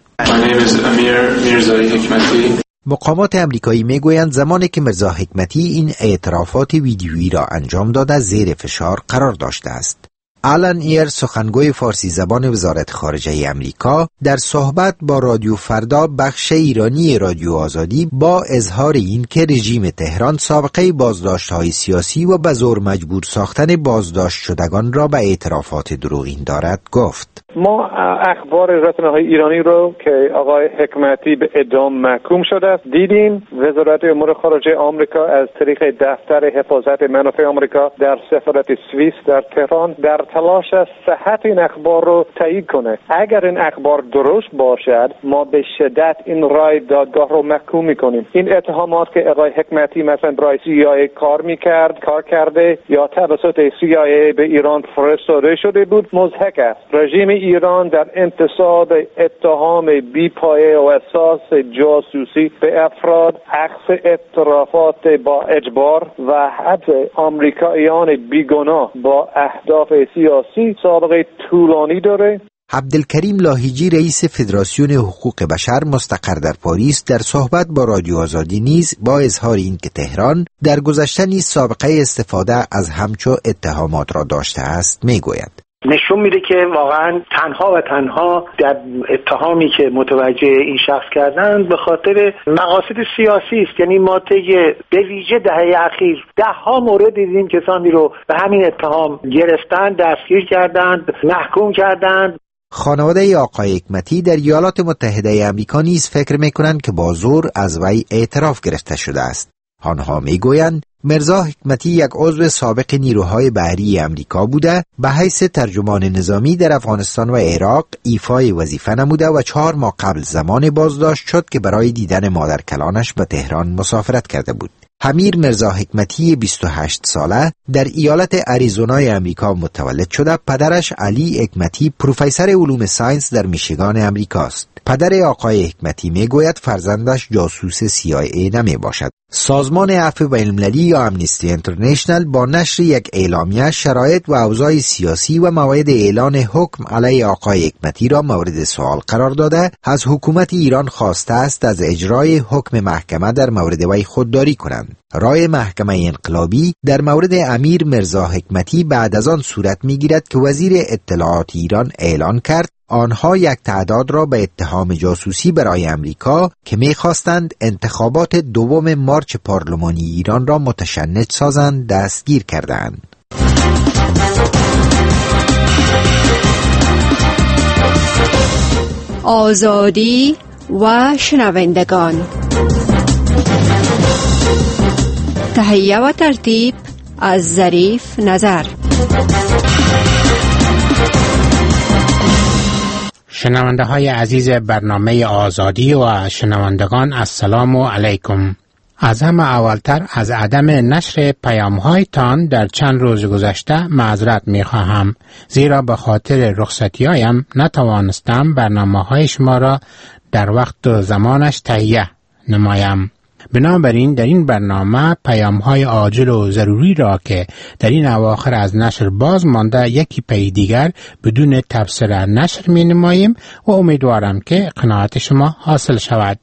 مقامات امریکایی میگویند زمانی که مرزا حکمتی این اعترافات ویدیویی را انجام داده زیر فشار قرار داشته است. آلن ایر سخنگوی فارسی زبان وزارت خارجه امریکا در صحبت با رادیو فردا بخش ایرانی رادیو آزادی با اظهار این که رژیم تهران سابقه بازداشت‌های سیاسی و به زور مجبور ساختن بازداشت شدگان را به اعترافات دروغین دارد گفت ما اخبار رسانه‌های ایرانی رو که آقای حکمتی به اعدام محکوم شده است دیدیم. وزارت امور خارجه آمریکا از طریق دفتر حفاظت منافع آمریکا در سفارت سوئیس در تهران در تلاش است صحت این اخبار رو تایید کنه. اگر این اخبار درست باشد ما به شدت این رای دادگاه رو محکوم می‌کنیم. این اتهامات که آقای حکمتی مثلا برای CIA کار کرده یا توسط CIA به ایران فرستاده شده بود مضحک است. رژیم ایران در انتصاب اتهام بی‌پایه و اساس جاسوسی به افراد، عکس اعترافات با اجبار و حبس آمریکاییان بیگناه با اهداف سیاسی سابقه طولانی داره. عبدالکریم لاهیجی رئیس فدراسیون حقوق بشر مستقر در پاریس در صحبت با رادیو آزادی نیز با اظهار این که تهران در گذشته نیز سابقه استفاده از همچو اتهامات را داشته است میگوید. نشون میده که واقعا تنها در اتهامی که متوجه این شخص کردن به خاطر مقاصد سیاسی است. یعنی ما به ویژه دهه اخیر ده‌ها مورد دیدیم کسانی رو به همین اتهام گرفتن، دستگیر کردند، محکوم کردند. خانواده آقای حکمتی در ایالات متحده آمریکا نیز فکر میکنند که با زور از وی اعتراف گرفته شده است. آنها میگویند مرزا حکمتی یک عضو سابق نیروهای بحری آمریکا بوده، به حیث ترجمان نظامی در افغانستان و عراق ایفای وظیفه نموده و 4 ماه قبل زمان بازداشت شد که برای دیدن مادرکلانش به تهران مسافرت کرده بود. حمیر مرزا حکمتی 28 ساله در ایالت اریزونای آمریکا متولد شده. پدرش علی حکمتی پروفسور علوم ساینس در میشیگان آمریکاست. پدر آقای حکمتی میگوید فرزندش جاسوس CIA نمی باشد. سازمان عفو بین‌المللی یا امنیستی اینترنشنال با نشر یک اعلامیه شرایط و اوضاع سیاسی و موعد اعلان حکم علیه آقای حکمتی را مورد سوال قرار داده از حکومت ایران خواسته است از اجرای حکم محکمه در مورد وی خودداری کنند. رای محکمه انقلابی در مورد امیر مرزا حکمتی بعد از آن صورت می‌گیرد که وزیر اطلاعات ایران اعلان کرد آنها یک تعداد را به اتهام جاسوسی برای امریکا که می‌خواستند انتخابات 2 مارچ پارلمانی ایران را متشنج سازند دستگیر کردند. آزادی و شنوندگان، تهیه و ترتیب از ظریف نظر. شنونده های عزیز برنامه آزادی و شنوندگان السلام علیکم. از همه اولتر از عدم نشر پیام هایتان در چند روز گذشته معذرت می خواهم، زیرا به خاطر رخصتی هایم نتوانستم برنامه های شما را در وقت و زمانش تهیه نمایم. بنابراین در این برنامه پیام های عاجل و ضروری را که در این اواخر از نشر باز مانده یکی پی دیگر بدون تبصره نشر می نماییم و امیدوارم که قناعت شما حاصل شود.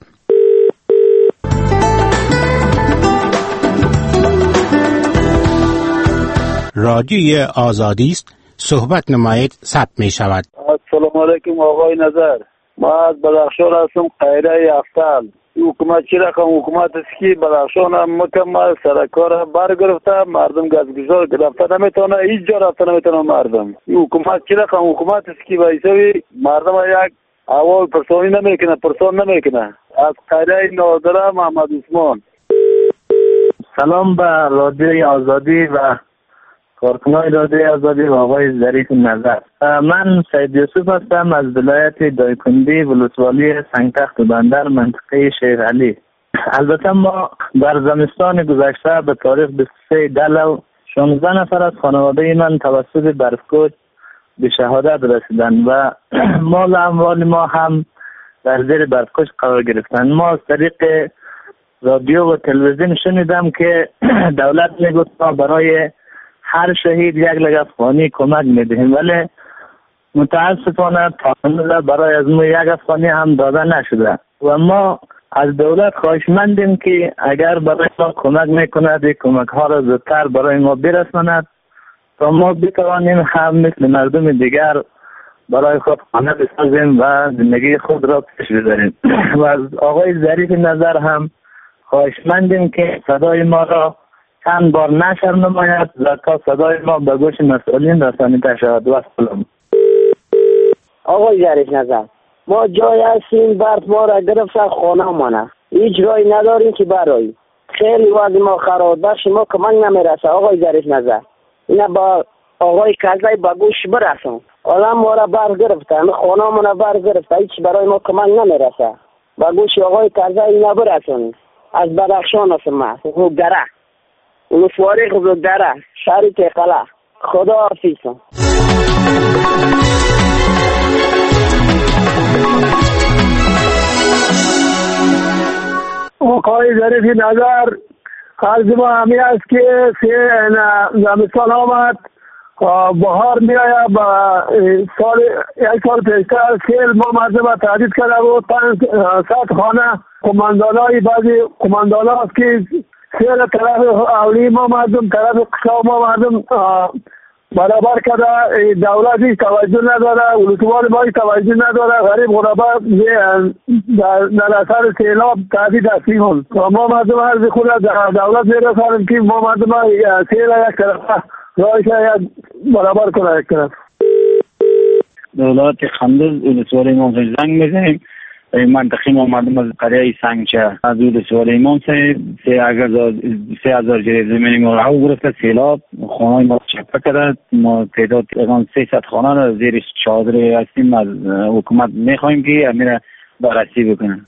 رادیوی آزادی است، صحبت نمایید ثبت می شود. السلام علیکم آقای نظر، ما از بدخشان هستم. خیره افتال حکومت چی رقم حکومت است که بدخشان هم مکمل سرکار برگرفته، مردم گزگزار گرفته نمیتونه، هیچ جا رفته نمیتونه مردم. این حکومت چی رقم حکومت است که بایسوی مردم یک اول پرسانی نمیکنه. از خیره نادره محمد عثمان. سلام به رادیوی آزادی و کارکنان رادیوی آزادی و آقای ظریف نظر. من سید یوسف هستم از ولایت دایکنډي ولسوالی سنگتخت بندر منطقه شیخ علي. البته ما در زمستان گذشته به تاریخ 23 دلو 16 نفر از خانواده من توسط برفکوچ به شهادت رسیدند و مال اموال ما هم در زیر برفکوچ قرار گرفتند. ما از طریق رادیو و تلویزیون شنیدم که دولت میگفت ما برای هر شهید 1 لک افغانی کمک میدهیم، ولی متاسفانه تا برای از ما 1 افغانی هم داده نشده و ما از دولت خواهشمندیم که اگر برای ما کمک میکند این کمک ها را زودتر برای ما برساند تا ما بتوانیم هم مثل مردم دیگر برای خود خانه بسازیم و زندگی خود را پیش ببریم. و از آقای ظریف نظر هم خواهشمندیم که صدای ما را چند بار نشر نماید و تا صدای ما به گوش مسئولین رسانیده شود. و سلام. آقای ظریف نظر ما جای هستیم برف ما را گرفت خانه مانه هیچ راهی نداریم که براییم خیلی وضع ما خراب بخش ما کمک نمیرسه آقای ظریف نظر اینا با آقای کلزای با گوش برسون حالا ما را برف گرفته خانه ما را برف گرفته هیچ برای ما کمک نمیرسه با گوش آقای کلزای اینا برسون از بدخشان هستم من رو گره ولسوالی رو گره شهری تقلا خدا حافظ آقای ظریف نظر عرض ما همی است که زمستان آمد بهار می آید با یک سال پیشتر سیل ما مردم تهدید کرده بود 500 خانه کماندانای بعضی کماندان هست که سیل طرف اولی ما مردم طرف قصا ما مردم برابر کرده دولت هیچ توجه نداره ولسوال ما هیچ توجه نداره غریب غربا در اثر سیلاب تهدید هستیم و ما مردم عرض خود دولت میرسانیم که ما مردم سیل یک طرف راهش برابر کنه یک طرف دولت خندز ولسوال ما زنگ میزنیم منطقی ما مردم از قریه سنگچه از ولسوال ایمان 3000 جریب زمینی ما رو گرفته سیلاب خانه ما چپه کرده ما تعداد 300 خانه را زیر چادر هستیم از حکومت میخواییم که امیر بررسی بکنه.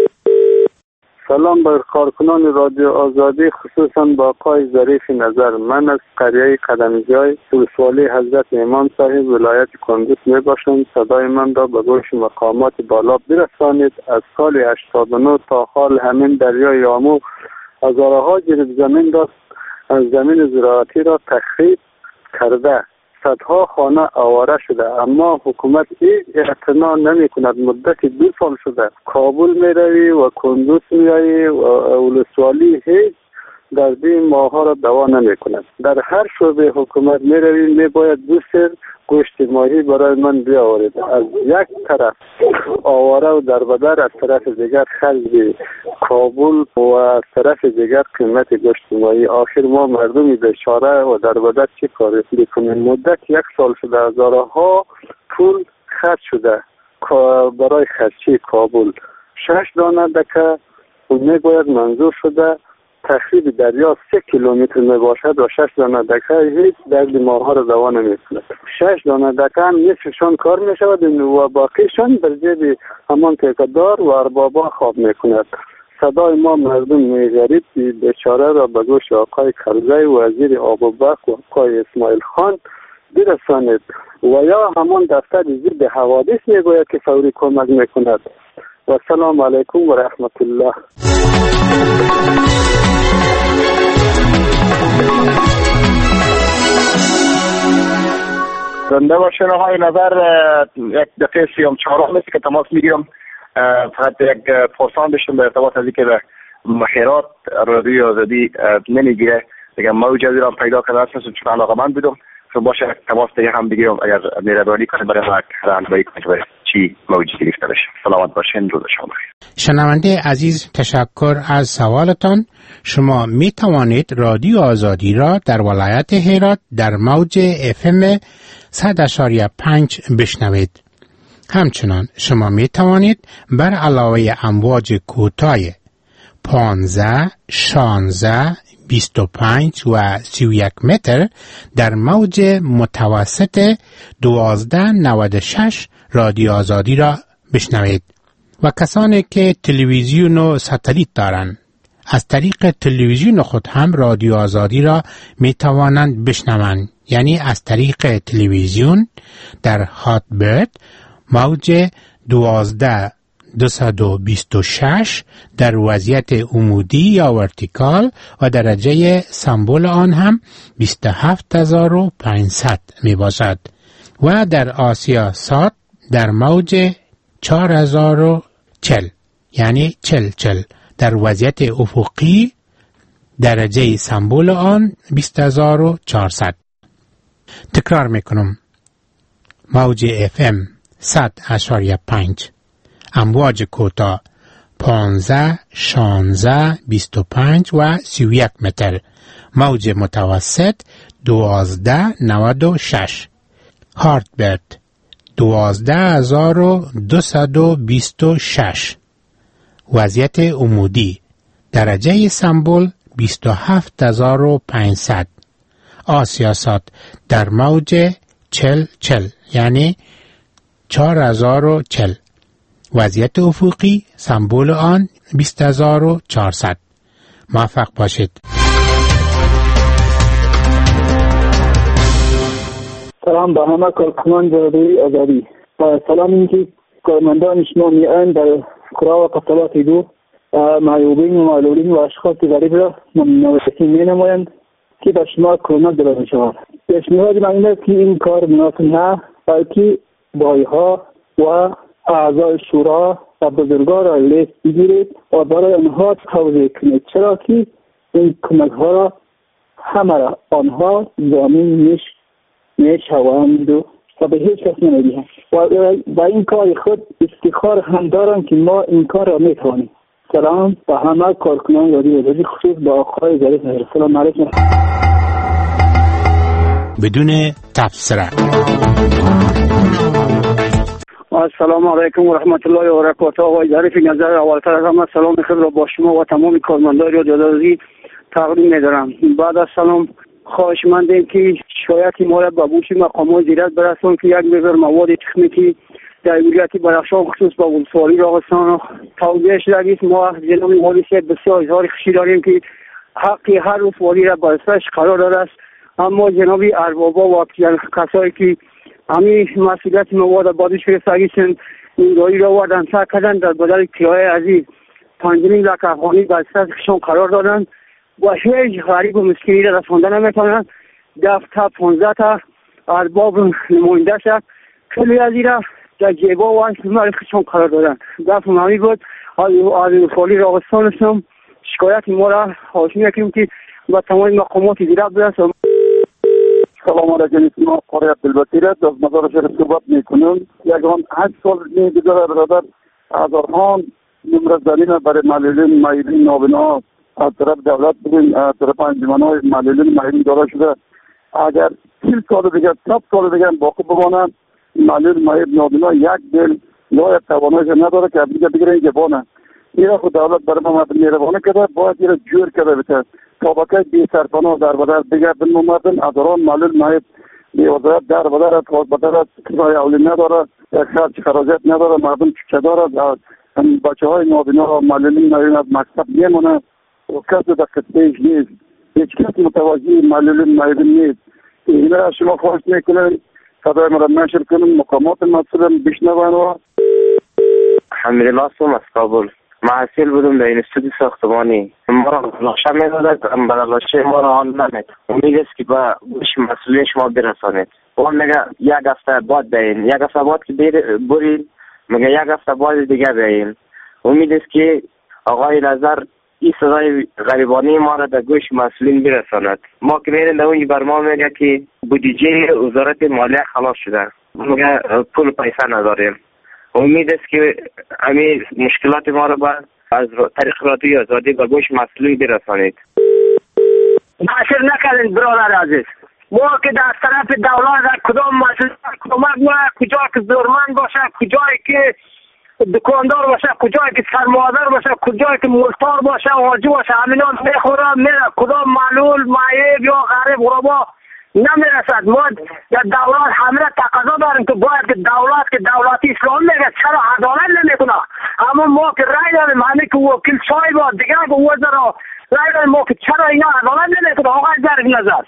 سلام بر کارکنان رادیو آزادی خصوصا با آقای ظریف نظر من از قریه قدمیجای ولسوالی حضرت امام صاحب ولایت کندوز می باشم صدای من را به گوش مقامات بالا برسانید از سال 89 تا حال همین دریای آمو هزارها جریب زمین را از زمین زراعتی را تخریب کرده صدها خانه آواره شده اما حکومت هیچ اعتنا نمی کند مدت 2 سال شده کابل می روی و کندوز می روی و ولسوالی هیچ در این ماه ها را دوا نمی کند در هر شعبه حکومت می روی می باید 2 سر گوشت ماهی برای من بیاورید از یک طرف آواره و دربدر از طرف دیگر خرج کابل و از طرف دیگر قیمت گوشت ماهی آخر ما مردمی بیچاره و دربدر چی کاری میکنیم مدت 1 سال شده هزارها پول خرج شده برای خرچی کابل 6 دانه دکه می باید منظور شده تخریب دریا 3 کیلومتر می باشد و 6 دانه دکه هیچ درد ماها را دوا نمی کند 6 دانه دکه هم نصفشان کار می شود و باقیشان در جیب همان تکدار و اربابا خواب می کند صدای ما مردم غریب بیچاره را به گوش آقای کرزی وزیر آب و برق و آقای اسماعیل خان برسانید و یا همان دفتر ضد حوادث می گوید که فوری کمک می کند و سلام علیکم و رحمت الله. زنده باشین آقای نظر 1 دقیقه 34 است که تماس میگیرم فقط یک پرسان داشتم به ارتباط از اینکه به مخیرات رادیوی آزادی نمیگیره دیگه موج ازی را پیدا کرده هستم چون علاقه‌مند بودم خب باشه تماس دیگه هم بگیرم اگر مهربانی کنید برای ما راهنمایی کنید چی موجی گرفته بشه. سلامت باشین روز شما بخیر. شنونده عزیز تشکر از سوالتان. شما می توانید رادیو آزادی را در ولایت هرات در موج FM 100.5 بشنوید. همچنان شما می توانید بر علاوه امواج کوتاه 15 16 25 و 31 متر در موج متوسط 1296 رادیو آزادی را بشنوید. و کسانی که تلویزیون و ستلیت دارند از طریق تلویزیون خود هم رادیو آزادی را می توانند بشنوند، یعنی از طریق تلویزیون در هاتبرد موج 12226 در وضعیت عمودی یا ورتیکال و درجه سمبول آن هم 27500 می باشد و در آسیا سات در موج 4040 یعنی 40 در وضعیت افقی درجه سمبول آن 20400. تکرار میکنم موج FM 100.5 امواج کوتاه 15 16 25 و 31 متر موج متوسط 1296 هارتبرد 12226. وضعیت عمودی درجه سمبل 27500. سیاست در موج 40 یعنی 4040. وضعیت افقی سمبل آن 20400. موفق باشید. سلام به همه کارکنان رادیوی آزادی و سلام اینکه کارمندان شما میان در کرا و قصبات دو معیوبین و معلولین و اشخاص غریب را نویسی می نمایند که به شما کمک داده می شود. پیشنهاد من این است که این کار مناسب نه، بلکه بایها و اعضای شورا و بزرگان را لیست بگیرید و برای آنها توضیح کنید، چرا که این کمک ها را همه را آنها ضامن میشوند و به هیچ کس نمیدهند و این کار خود افتخار هم دارند که ما این کار را میتوانیم. سلام و همه کارکنان رادیو آزادی، خصوص با آقای ظریف نظر. سلام علیکم. بدون تبصره. السلام علیکم و رحمت الله و برکاته. آقای ظریف نظر، اولتر از همه سلام خود را با شما و تمام کارمندان رادیو آزادی تقدیم می‌دارم. بعد از سلام خواهشمندیم که شکایت ما را به گوش مقامات زیرت برسان که یک مقدار مواد تکنیکی در ولایت بدخشان خصوص با ولسوالی راغستان توضیح شده است. ما جناب والی صاحب بسیار اظهار خوشی داریم که حقی هر ولسوالی را به دستش قرار داده است، اما جناب اربابا و کسایی که همین مسئولیت مواد بادش فرستادند این دایی را وردن سر کردن در بدل کرایه عزیز 5 لک افغانی به دستشان قرار دادند و هیچ غریب و مسکینی را رسانده نمیتونند. 10 تا 15 تا ارباب نماینده شد کلی از ایره در جیبا و اسمار خودشان قرار دادن. دفع مهمی بود از ولسوالی راغستان هستم. شکایت ما را خواهش میکنیم که با تمام مقامات زیرت برسم. سلام علیکم. ما قاری عبدالبصیر از مزار شریف صحبت میکنم. یگان 8 سال دیگر برادر از آنها نمره زمین برای معلولین معیوبین نابینا از طرف دولت بودیم، از طرف انجمن‌های معلولین معیوبین داده شده. اگر 30 سال دیگر 100 سال دیگر باقی بمانند معلول معیوب نابینا یک دل یا یک تواناییش نداره که دیگه بگیره جوانه. این خود دولت برای ما مهربانی کرده، باید این جور کرده بشه. طبقه بی سرپناه در بدر دیگر بنمودن اداران معلول معیوب بی وزارت در بدر خود بدر کرایه اولی نداره، خرج خراجات نداره، مردم چه داره. بچه‌های نابینا و معلولین معیوب از مکتب میمونه و کسی در خطهش نیست، هیچ کس متوجه معلولین معیوب نیست. این را شما خواهش میکنید صدای ما را نشر کنیم، مقامات مسئول بشنوند. و حمیدالله سوم از کابل محصل بودم در اینستیتوت ساختمانی. ما را نقشه میدادند، نقشه ما را حال نمید. امید است که با گوش مسئولین شما برسانید. اون میگه یک هفته بعد بیاین، یک هفته بعد که برید میگه یک هفته بعد دیگه بیاین. امید است که آقای نظر این صدای غریبانی ما را در گوش مسئولین برساند. ما که میریم در اون برنامه میگه که بودجه وزارت مالیه خلاص شده، میگه پول پیسه نداریم. امید است که همین مشکلات ما را از طریق رادیوی آزادی به گوش مسئولین برسانید. نشر نکردین برادر عزیز. ما که در طرف دولت کدام مسئول کمک ما کجا که زورمند باشه، کجایی که دکاندار باشه، کجایی که سرمایه‌دار باشه، کجایی که ملتار باشه، حاجی باشه، همینا میخوره میره. کدام معلول معیب یا غریب غربا نمیرسد. ما در دولت همه تقاضا داریم که باید که دولتی اسلام میگه چرا عدالت نمیکنه. اما ما که رای داریم، همین که وکیل صاحب دیگه که وزرا رای داریم، ما که چرا اینا عدالت نمیکنه. آقای ظریف نظر.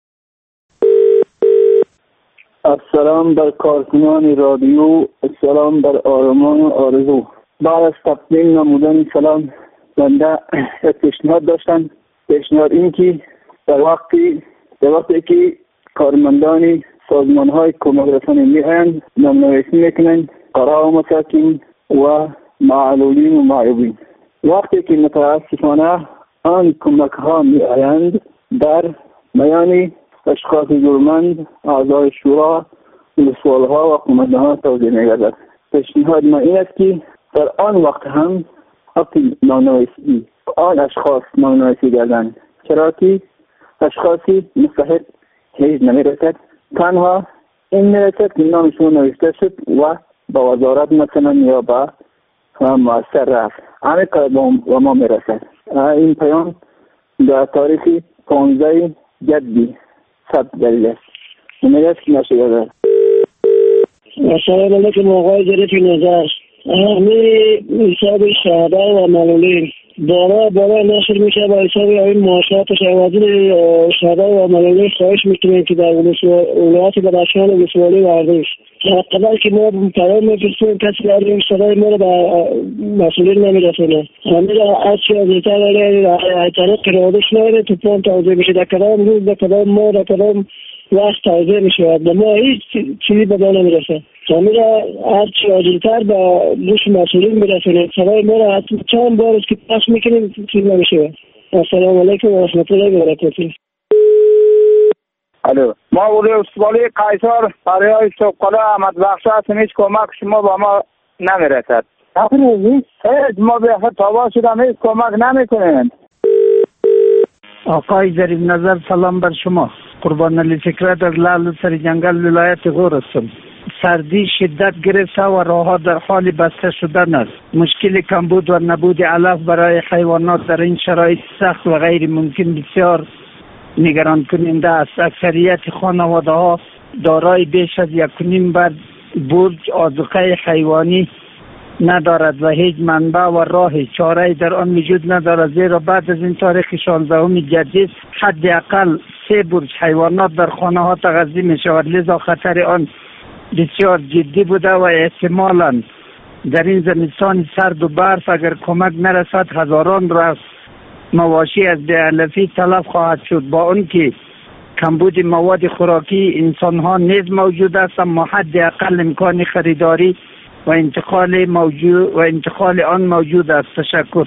السلام بر کارکنان رادیو، السلام بر آرمان و آرزو. بعد از تقدیم نمودن سلام بنده یک پیشنهاد داشتم. پیشنهاد این که در وقتی که کارمندان سازمان های کمک رسانی میآیند نام‌نویسی میکنند قرار مساکین و معلولین و معیوبین. وقتی که متاسفانه آن کمک ها میآیند در میان اشخاص جرمند، اعضای شورا، ولسوالی‌ها و قماندانان توزیع می‌گردد. پیشنهاد ما این است که در آن وقت هم وقتی نام‌نویسی آن اشخاص نام‌نویسی گردند، چرا که اشخاصی مستحق هیچ نمی‌رسد. تنها این میرسد که نام شما نوشته شد و با وزارت مثلا یا با مؤثر رفت، همه کار با ما میرسد. این پیام در تاریخ 15 جدی ثبت دلیل است. امید است که نشده دارد. السلام علیکم آقای ظریف نظر. همین حساب شهدا و معلولین بارا نشر میشه با حساب این معاشرات شهروندی شهدا و معلولین خواهش میکنیم که در ولایت بدخشان و ولسوالی ورزش قبل که ما پیام میفرستیم کسی در این صدای ما رو به مسئولین نمیرسونه. همین از چی از ایتر اعتراض که رادش نایره تو پلان توضیح میشه، در کدام روز در کدام ماه در کدام وقت توضیح میشه. به ما هیچ چیزی به ما نمیرسه. همین هر چی عاجلتر به گوش مسئولین میرسونه. صدای ما رو چند بار است که پخش میکنیم چیز نمیشه. السلام علیکم و رحمت الله و برکاته. الو، ما ولی استوالی قیصر برای صبحانه احمد بخش هستیم. هیچ کمک شما با ما نمیرسد. ما به خود تابا شدم، هیچ کمک نمیکنیم. آقای ظریف نظر، سلام بر شما. قربان علی فکرت از لعل سر جنگل ولایت غور هستم. سردی شدت گرفته و راه‌ها در حال بسته شدن است. مشکل کمبود و نبود علف برای حیوانات در این شرایط سخت و غیر ممکن بسیار نگران کننده است. اکثریت خانواده‌ها دارای بیش از 1.5 برج آذوقه حیوانی ندارد و هیچ منبع و راه چاره‌ای در آن وجود ندارد، زیرا بعد از این تاریخ 16 جدید حداقل 3 برج حیوانات در خانه‌ها تغذیه می‌شود. لذا خطر آن بسیار جدی بوده و احتمالاً در این زمستان سرد و برف اگر کمک نرسد هزاران راس مواشی از بی‌علفی تلف خواهد شد. با آن که کمبود مواد خوراکی انسان‌ها نیز موجود است، اما حداقل امکان خریداری و انتقال آن موجود است. تشکر.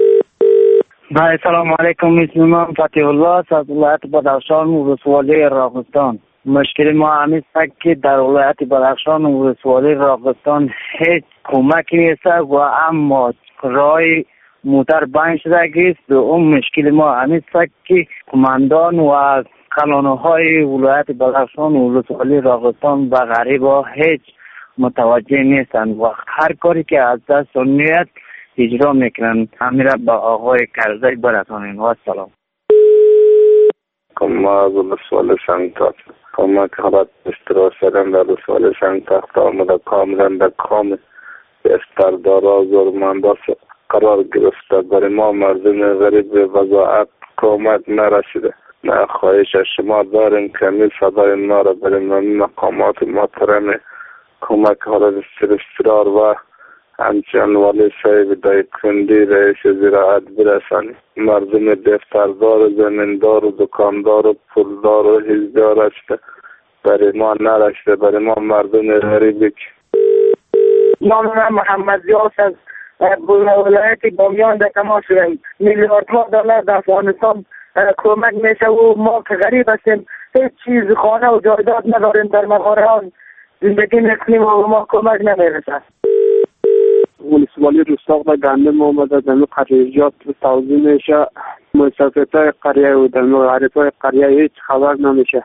سلام علیکم. اسمم فتح الله از ولایت بدخشان و ولسوالی راغستان. مشکل ما همین است که در ولایت بدخشان و ولسوالی راغستان هیچ کمکی نیست و اما راه موتر بند شده است. اون مشکل ما همین است که کماندان و کلانهای ولایت بدخشان و ولسوالی راغستان به غریبا هیچ متوجه نیستند و هر کاری که از دست میاد اجرا میکنن. همین را با آقای کرزی برسانین. و سلام. ما از ولسوالی سنگتاخت ما که حالت اشتراک شدن در ولسوالی سنگتاخت آمده کاملا در کام استردارا زورمندا قرار گرفته. برای ما مردم غریب وضاعت کمک نرسیده. نه خواهش از شما داریم کمی صدای ما را برای مقامات محترم کمک حالت استرار و همچنان ولی صاحب دایکندی رئیس زراعت برسانید. مردم دفتردار و زمیندار و دکاندار و پولدار و حزبدار است. برای ما نرسیده. برای ما مردم غریبی. نام من محمد زیاس از ولایت بامیان در تماس شدیم. میلیاردها دلار در افغانستان کمک میشه و ما که غریب هستیم هیچ چیز خانه و جایداد نداریم، در مغارهان زندگی میکنیم و ما کمک نمیرسه. ولسوالی روستاق و گندم آمده در قریجات توزیع میشه. مسافت های قریه و در مغارب های قریه هیچ خبر نمیشه.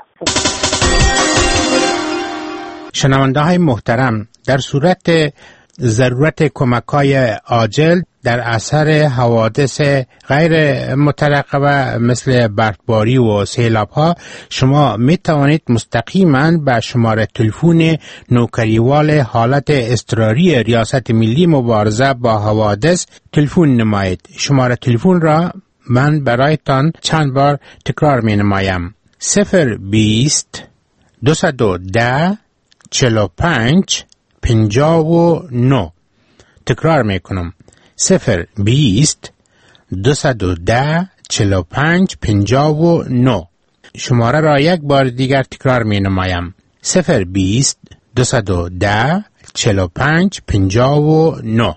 شنونده های محترم، در صورت ضرورت کمک های عاجل در اثر حوادث غیر مترقبه مثل برفباری و سیلاب ها شما می توانید مستقیما به شماره تلفن نوکریوال حالت اضطراری ریاست ملی مبارزه با حوادث تلفن نمایید. شماره تلفن را من برایتان چند بار تکرار می نمایم. 020 210 45 59. تکرار می کنم. 020 210 45 59. شماره را یک بار دیگر تکرار می نمایم. 020 210 45 59.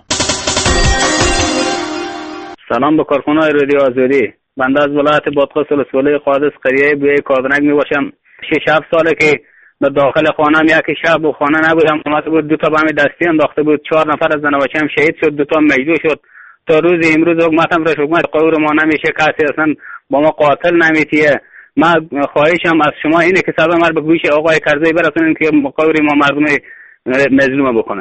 سلام به کارکنان رادیو آزادی. بنده از ولایت بادغیس ولسوالی قادس قریه بیه کادرنگ می باشم. 6-7 ساله که در داخل خانم یکی شب و خانه نبودم. اومد بود 2 تا بم دستی انداخته بود. 4 نفر از زن و بچه‌ام شهید شد، 2 تا مجروح شد. تا روز امروز حکومت قور ما نمیشه، کسی اصلا با ما قاتل نمیتیه. من خواهشم از شما اینه که صدا ما به گوش آقای کرزی برسونین که مقابل ما مردم مظلوم بکنه.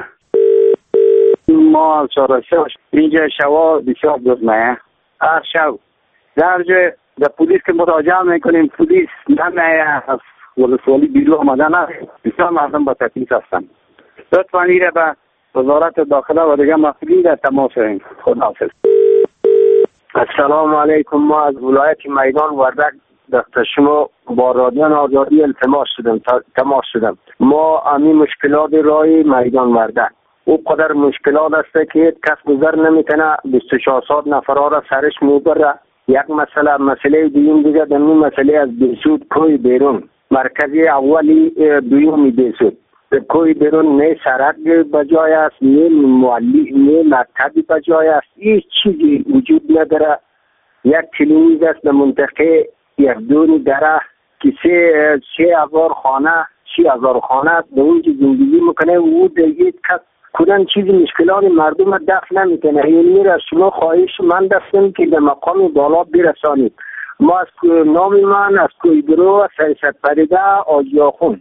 ما چهارشنبه اینجا شوا بسیار دزمه. هر شب در جای در پلیس که مراجعه میکنیم پلیس نمیه، از ولسوالی بیرون آمدن بسیار مردم با تکلیف هستن. لطفا ایره به وزارت داخله و دیگه مسئولین در تماس شویم. خداحافظ. السلام علیکم. ما از ولایت میدان وردک دکتر شما با رادیو آزادی تماس شدم. ما همین مشکلات رای میدان وردک او قدر مشکلات است که کس گذر نمیکنه. 24 ساعت نفرها را سرش میبره. یک مسئله دیگه در این مسئله از بیسود کوی بیرون مرکزی اولی دویمی بیسود کوی بیرون نه سرک بجای است، نه معلی، نه مکتبی بجای است. هیچ چیزی وجود نداره. یک کلینیک است در منطقه یک دونی داره که 3000 خانه به اونجا زندگی میکنه. او دیگه کدن چیزی مشکلات مردم دفع نمیکنه. این میره شما خواهش من دستم که به مقام بالا برسانید. ما از نام من از کویدرو سیاست پریده آجیاخون.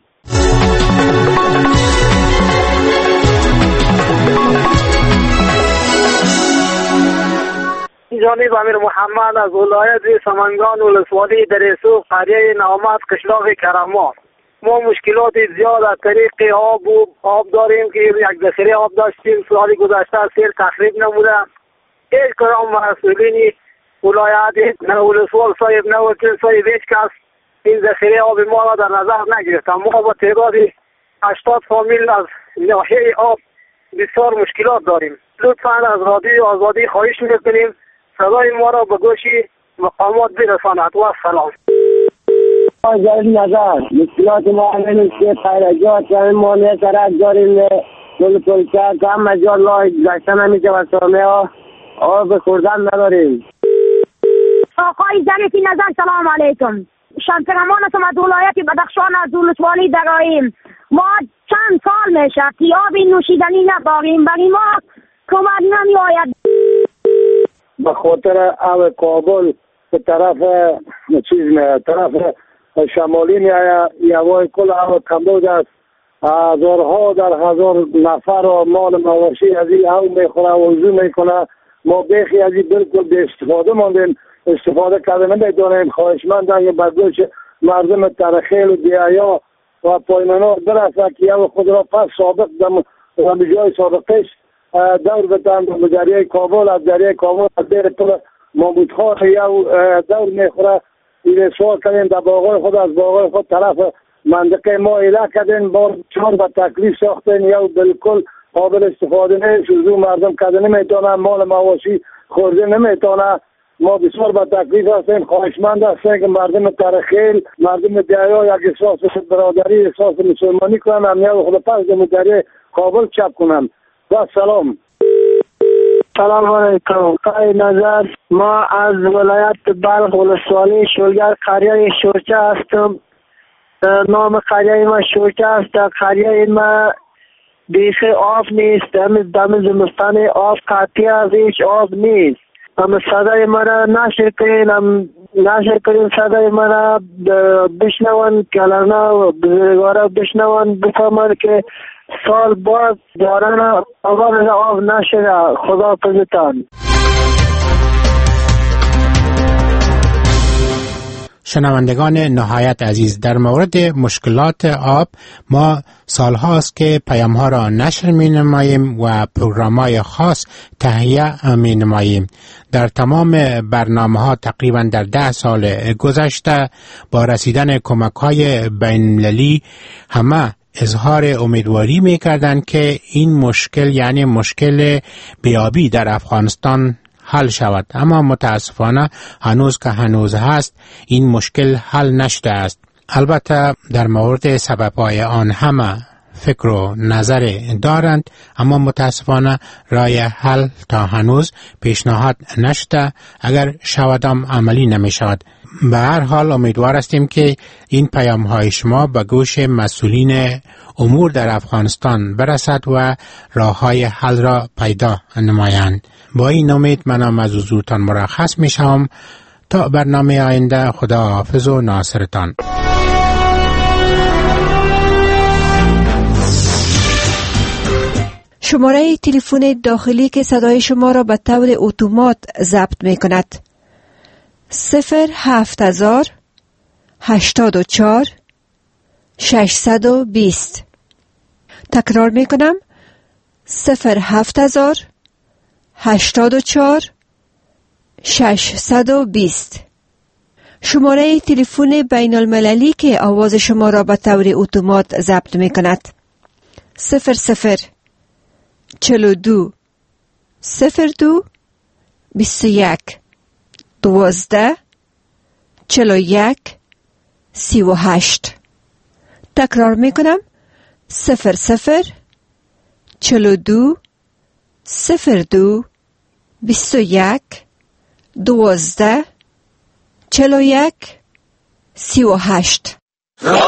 جانب امیر محمد از ولایت سمنگان ولسوالی درسو قریه نامت قشلاق کرما. ما مشکلات زیاد از طریق آب داریم که یک ذخیره آب داشتیم سال گذشته سیل تخریب نموده. هیچ کدام مسئولین ولایت نه ولسوال صاحب نه وکیل صاحب هیچ کس این ذخیره آب ما را در نظر نگرفت. ما با تعداد 80 فامیل از ناحیه آب بسیار مشکلات داریم. لطفا از رادیو آزادی خواهش میکنیم صدای ما را به گوش مقامات برساند. و سلام. جای نظر مشکلات ما همین که خیرجات همین مانع سرک داریم پلچه که هم مجال لای گشتن همیشه و سامه ها آب خوردن نداریم. آقای ظریفی نظر سلام علیکم. شمسرمان هستم از ولایت بدخشان از ولسوالی دراییم. ما چند سال میشه که آب نوشیدنی نداریم. برای ما کمک نمی آید. به خاطر آب کابل به طرف شمالی میآید. یوای کل آب کمبود است. هزارها در هزار نفر و مال مواشی از این آب میخوره و وضو میکنه. ما بیخی از این بالکل به استفاده ماندیم. استفاده کرده نمیدونیم. خواهشمندم یه بردوش مردم ترخیل و دیایا و پایمانات برسه که یه خود را پس سابق و به جای سابقش دور بتن به دریای کابل. از دریای کابل از دیر پل مامودخان یا دور میخوره. این سوال کردیم در باغای خود از باغای خود طرف منطقه ما ایله کردیم. بار چون به تکلیف ساختیم یا بالکل قابل استفاده نیست. وضو مردم کرده نمیتونه. مال مواشی خورده نمیتونه. ما بسیار با تکلیف هستیم. خواهشمند هستیم که مردم ترخیل مردم دریا یک احساس برادری احساس مسلمانی کنن. امنیت خود پس در دریا کابل چپ کنن. و سلام. سلام علیکم. قای نظر ما از ولایت بلخ ولسوالی شولگر قریه شورچه هستم. نام قریه ما شورچه است. در قریه ما بیخی آب نیست. دم زمستان آب قطعی از هیچ آب نیست. هم صدای مرا نشر کنیم صدای مرا بشنون کلرنا و بزرگوارا بشنون بفهمن که سال بعد دارن آقا آب نشده. خدا پزتان. شنوندگان نهایت عزیز، در مورد مشکلات آب ما سالهاست که پیام‌ها را نشر می‌نماییم و پروگرام‌های خاص تهیه می‌نماییم. در تمام برنامه‌ها تقریباً در 10 سال گذشته با رسیدن کمک‌های بین‌المللی همه اظهار امیدواری می‌کردند که این مشکل یعنی مشکل بیابی در افغانستان حل شود، اما متاسفانه هنوز که هنوز هست این مشکل حل نشده است. البته در مورد سبب‌های آن همه فکر و نظر دارند، اما متاسفانه راه حل تا هنوز پیشنهاد نشده. اگر شودم عملی نمی شود. به هر حال امیدوار هستیم که این پیام‌های شما به گوش مسئولین امور در افغانستان برسد و راه‌های حل را پیدا نمایند. با این امید من از حضورتان مرخص می شوم تا برنامه آینده، خدا حافظ و ناصرتان. شماره تلفن داخلی که صدای شما را به طور اتومات ضبط می کند 07000 84 620. تکرار می کنم 07000 84 620. شماره تلفن بین المللی که آواز شما را به طور اتومات ضبط می کند 00 42 02 21 12 41 38. تکرار می کنم 00 42 02 21 12 41 38.